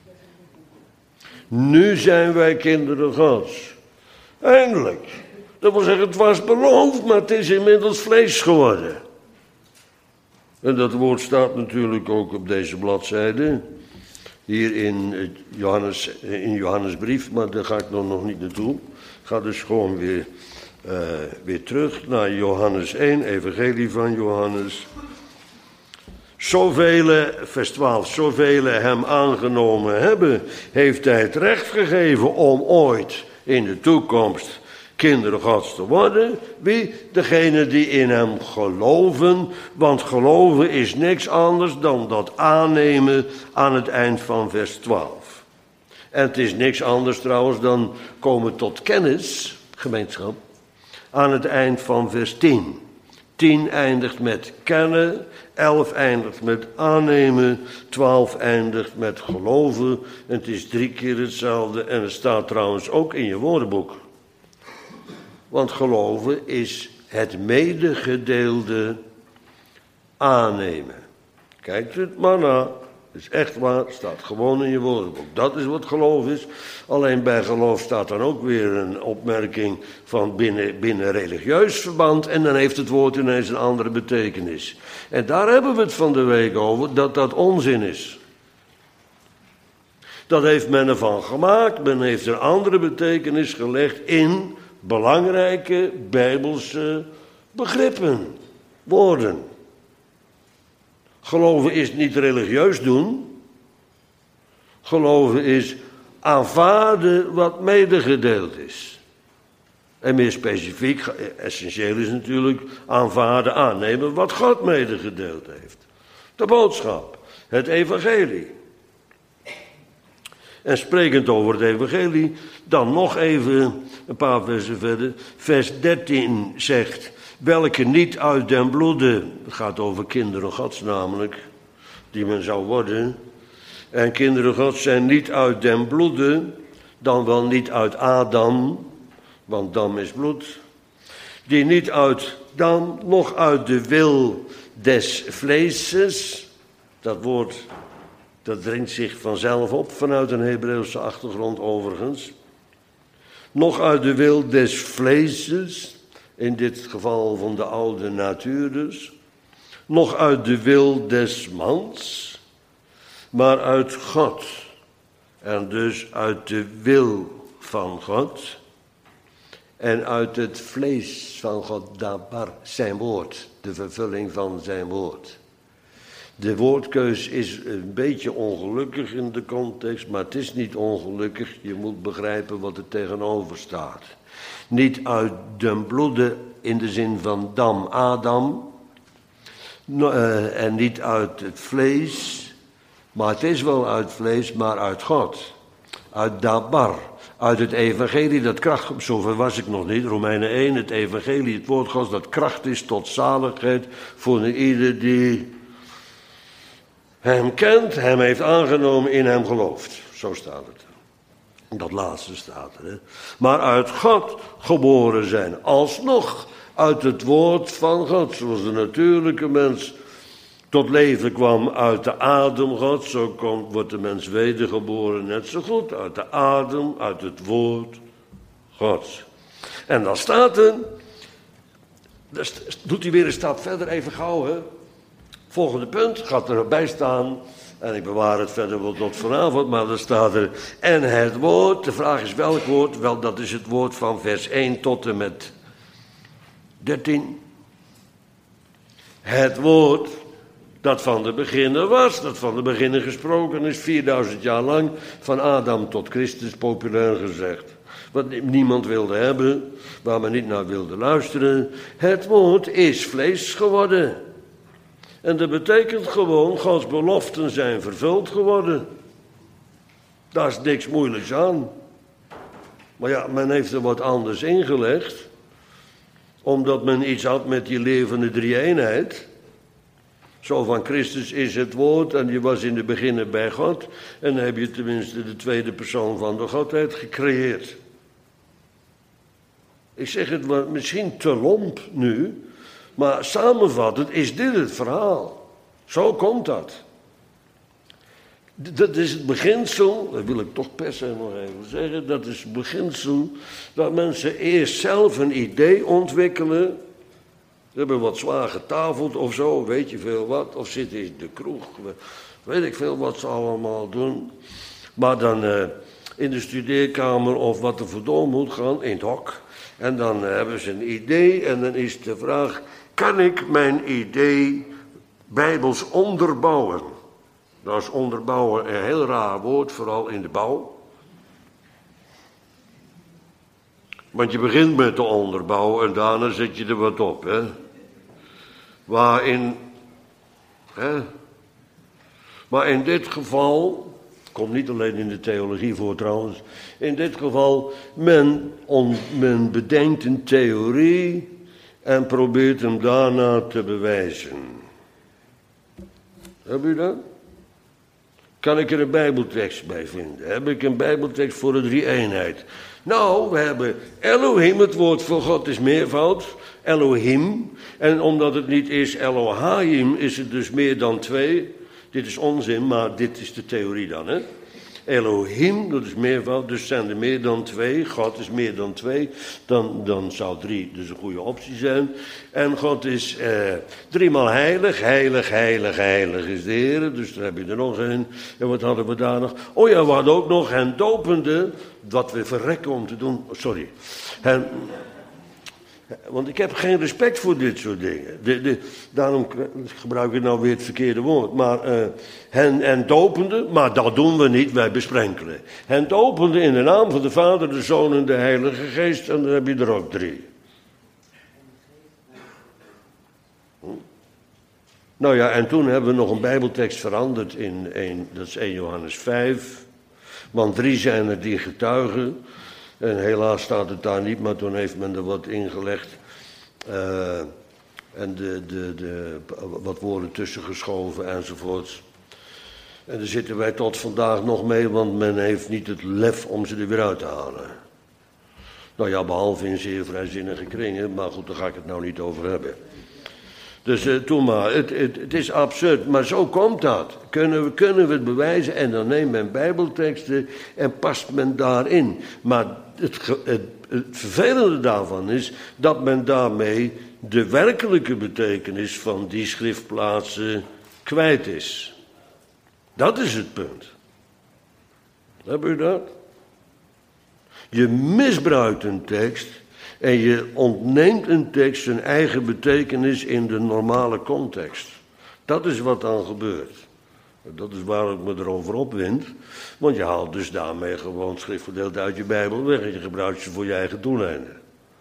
Nu zijn wij kinderen Gods. Eindelijk. Dat wil zeggen, het was beloofd, maar het is inmiddels vlees geworden. En dat woord staat natuurlijk ook op deze bladzijde. Hier in Johannesbrief, maar daar ga ik nog niet naartoe. Ik ga dus gewoon weer terug naar Johannes 1, evangelie van Johannes. Zoveel, vers 12, zoveel hem aangenomen hebben, heeft hij het recht gegeven om ooit in de toekomst kinderen Gods te worden. Wie? Degene die in hem geloven, want geloven is niks anders dan dat aannemen aan het eind van vers 12. En het is niks anders trouwens dan komen tot kennis, gemeenschap, aan het eind van vers 10. 10 eindigt met kennen, 11 eindigt met aannemen, 12 eindigt met geloven. En het is 3 keer hetzelfde en het staat trouwens ook in je woordenboek. Want geloven is het medegedeelde aannemen. Kijkt het maar na. Het is echt waar, staat gewoon in je woordenboek. Dat is wat geloof is. Alleen bij geloof staat dan ook weer een opmerking van binnen religieus verband. En dan heeft het woord ineens een andere betekenis. En daar hebben we het van de week over, dat dat onzin is. Dat heeft men ervan gemaakt. Men heeft een andere betekenis gelegd in belangrijke bijbelse begrippen, woorden. Geloven is niet religieus doen. Geloven is aanvaarden wat medegedeeld is. En meer specifiek, essentieel is natuurlijk aanvaarden, aannemen wat God medegedeeld heeft. De boodschap, het evangelie. En sprekend over het evangelie, dan nog even een paar versen verder. Vers 13 zegt, welke niet uit den bloede, het gaat over kinderen Gods namelijk, die men zou worden. En kinderen Gods zijn niet uit den bloede, dan wel niet uit Adam, want dam is bloed. Die niet uit dam, noch uit de wil des vleeses, dat woord, dat dringt zich vanzelf op vanuit een Hebreeuwse achtergrond overigens. Nog uit de wil des vleeses, in dit geval van de oude natuur dus. Nog uit de wil des mans, maar uit God. En dus uit de wil van God. En uit het vlees van God, dabar, zijn woord. De vervulling van zijn woord. De woordkeus is een beetje ongelukkig in de context, maar het is niet ongelukkig. Je moet begrijpen wat er tegenover staat. Niet uit den bloede in de zin van dam, Adam. En niet uit het vlees. Maar het is wel uit vlees, maar uit God. Uit dabar. Uit het evangelie dat kracht, zover was ik nog niet, Romeinen 1, het evangelie, het woord Gods dat kracht is tot zaligheid voor ieder die hem kent, hem heeft aangenomen, in hem gelooft. Zo staat het. Dat laatste staat er. Hè? Maar uit God geboren zijn. Alsnog uit het woord van God. Zoals de natuurlijke mens tot leven kwam uit de adem God. Zo wordt de mens wedergeboren net zo goed. Uit de adem, uit het woord Gods. En dan staat er. Dan doet hij weer een stap verder, even gauw hè. Volgende punt gaat erbij staan. En ik bewaar het verder wel tot vanavond, maar dan staat er. En het woord, de vraag is welk woord? Wel, dat is het woord van vers 1 tot en met 13. Het woord Dat van de beginnen was, dat van de beginnen gesproken is, 4000 jaar lang, van Adam tot Christus, populair gezegd. Wat niemand wilde hebben, waar men niet naar wilde luisteren. Het woord is vlees geworden. En dat betekent gewoon, Gods beloften zijn vervuld geworden. Daar is niks moeilijks aan. Maar ja, men heeft er wat anders ingelegd. Omdat men iets had met die levende drie-eenheid. Zo van Christus is het woord en je was in het begin bij God. En dan heb je tenminste de tweede persoon van de Godheid gecreëerd. Ik zeg het misschien te lomp nu, maar samenvattend is dit het verhaal. Zo komt dat. Dat is het beginsel, dat wil ik toch per se nog even zeggen, dat is het beginsel dat mensen eerst zelf een idee ontwikkelen. Ze hebben wat zwaar getafeld of zo, weet je veel wat, of zitten in de kroeg, weet ik veel wat ze allemaal doen. Maar dan in de studeerkamer of wat er voor door moet gaan, in het hok. En dan hebben ze een idee en dan is de vraag, kan ik mijn idee bijbels onderbouwen? Dat is onderbouwen een heel raar woord, vooral in de bouw. Want je begint met te onderbouwen en daarna zet je er wat op, hè. Maar in dit geval, komt niet alleen in de theologie voor trouwens, in dit geval, men bedenkt een theorie en probeert hem daarna te bewijzen. Heb je dat? Kan ik er een bijbeltekst bij vinden? Heb ik een bijbeltekst voor de drie-eenheid? Nou, we hebben Elohim, het woord voor God is meervoud. Elohim. En omdat het niet is Elohim, is het dus meer dan twee. Dit is onzin, maar dit is de theorie dan, hè. Elohim, dat is meervoud, dus zijn er meer dan twee. God is meer dan twee. Dan zou drie dus een goede optie zijn. En God is driemaal heilig. Heilig, heilig, heilig is de Heer. Dus daar heb je er nog een. En wat hadden we daar nog? Oh ja, we hadden ook nog hen dopende. Wat we verrekken om te doen. Sorry. Want ik heb geen respect voor dit soort dingen. Daarom gebruik ik nou weer het verkeerde woord. Maar hen dopende, maar dat doen we niet, wij besprenkelen. Hen dopende in de naam van de Vader, de Zoon en de Heilige Geest. En dan heb je er ook drie. Nou ja, en toen hebben we nog een bijbeltekst veranderd dat is 1 Johannes 5. Want 3 zijn er die getuigen. En helaas staat het daar niet, maar toen heeft men er wat ingelegd. En wat woorden tussen geschoven enzovoorts. En daar zitten wij tot vandaag nog mee, want men heeft niet het lef om ze er weer uit te halen. Nou ja, behalve in zeer vrijzinnige kringen, maar goed, daar ga ik het nou niet over hebben. Dus toen maar, het is absurd, maar zo komt dat. Kunnen we het bewijzen en dan neemt men bijbelteksten en past men daarin. Maar het vervelende daarvan is dat men daarmee de werkelijke betekenis van die schriftplaatsen kwijt is. Dat is het punt. Heb u dat? Je misbruikt een tekst en je ontneemt een tekst zijn eigen betekenis in de normale context. Dat is wat dan gebeurt. Dat is waar ik me erover opwind. Want je haalt dus daarmee gewoon schriftgedeelte uit je Bijbel weg en je gebruikt ze voor je eigen doeleinden.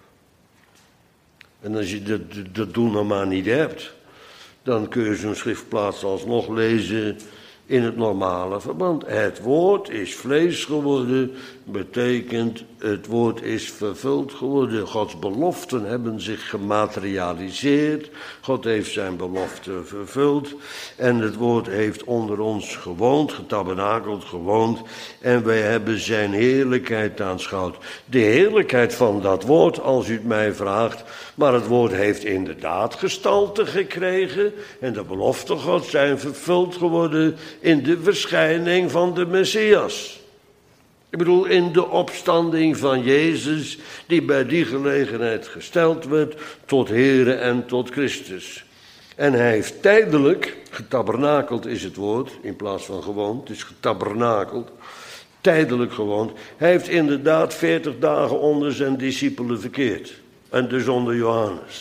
En als je dat doel nou maar niet hebt, dan kun je zo'n schriftplaats alsnog lezen in het normale verband. Het woord is vlees geworden, betekent het woord is vervuld geworden. Gods beloften hebben zich gematerialiseerd. God heeft zijn beloften vervuld. En het woord heeft onder ons gewoond, getabernakeld gewoond. En wij hebben zijn heerlijkheid aanschouwd. De heerlijkheid van dat woord, als u het mij vraagt. Maar het woord heeft inderdaad gestalte gekregen. En de beloften Gods zijn vervuld geworden in de verschijning van de Messias. Ik bedoel, in de opstanding van Jezus, die bij die gelegenheid gesteld werd tot Here en tot Christus. En hij heeft tijdelijk, getabernakeld is het woord, in plaats van gewoond, het is getabernakeld, tijdelijk gewoond. Hij heeft inderdaad 40 dagen onder zijn discipelen verkeerd. En dus onder Johannes.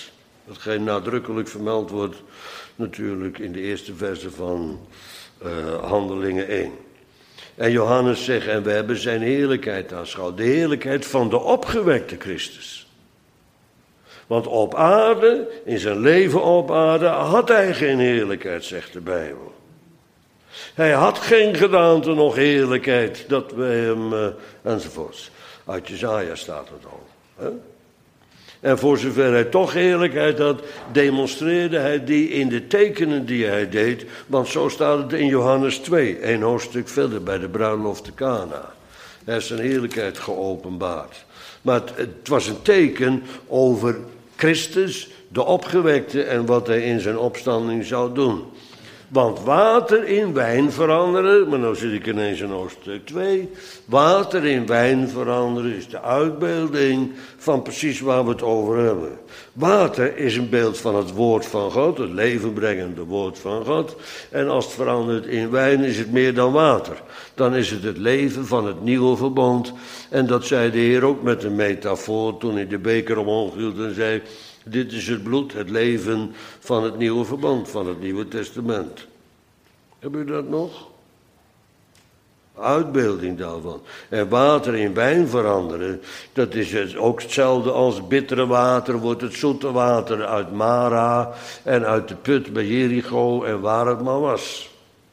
Hetgeen nadrukkelijk vermeld wordt natuurlijk in de eerste verse van Handelingen 1. En Johannes zegt, en we hebben zijn heerlijkheid aanschouwd. De heerlijkheid van de opgewekte Christus. Want op aarde, in zijn leven op aarde, had hij geen heerlijkheid, zegt de Bijbel. Hij had geen gedaante, nog heerlijkheid, dat we hem, enzovoorts. Uit Jesaja staat het al. Hè? En voor zover hij toch heerlijkheid had, demonstreerde hij die in de tekenen die hij deed. Want zo staat het in Johannes 2, 1 hoofdstuk verder, bij de bruiloft te Kana. Hij heeft zijn heerlijkheid geopenbaard. Maar het was een teken over Christus, de opgewekte, en wat hij in zijn opstanding zou doen. Want water in wijn veranderen, maar nou zit ik ineens in hoofdstuk 2. Water in wijn veranderen is de uitbeelding van precies waar we het over hebben. Water is een beeld van het woord van God, het levenbrengende woord van God. En als het verandert in wijn is het meer dan water. Dan is het het leven van het nieuwe verbond. En dat zei de Heer ook met een metafoor toen hij de beker omhoog hield en zei: dit is het bloed, het leven van het nieuwe verbond, van het Nieuwe Testament. Heb u dat nog? Uitbeelding daarvan. En water in wijn veranderen, dat is ook hetzelfde als bittere water, wordt het zoete water uit Mara en uit de put bij Jericho en waar het maar was.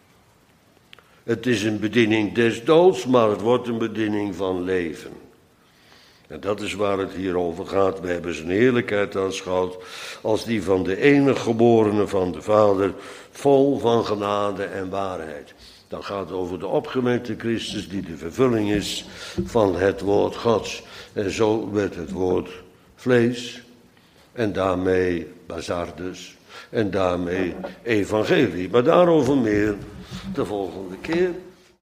Het is een bediening des doods, maar het wordt een bediening van leven. En dat is waar het hier over gaat. We hebben zijn heerlijkheid aanschouwd als die van de enige geborene van de Vader, vol van genade en waarheid. Dan gaat het over de opgewekte Christus die de vervulling is van het woord Gods. En zo werd het woord vlees en daarmee Bazardus en daarmee evangelie. Maar daarover meer de volgende keer.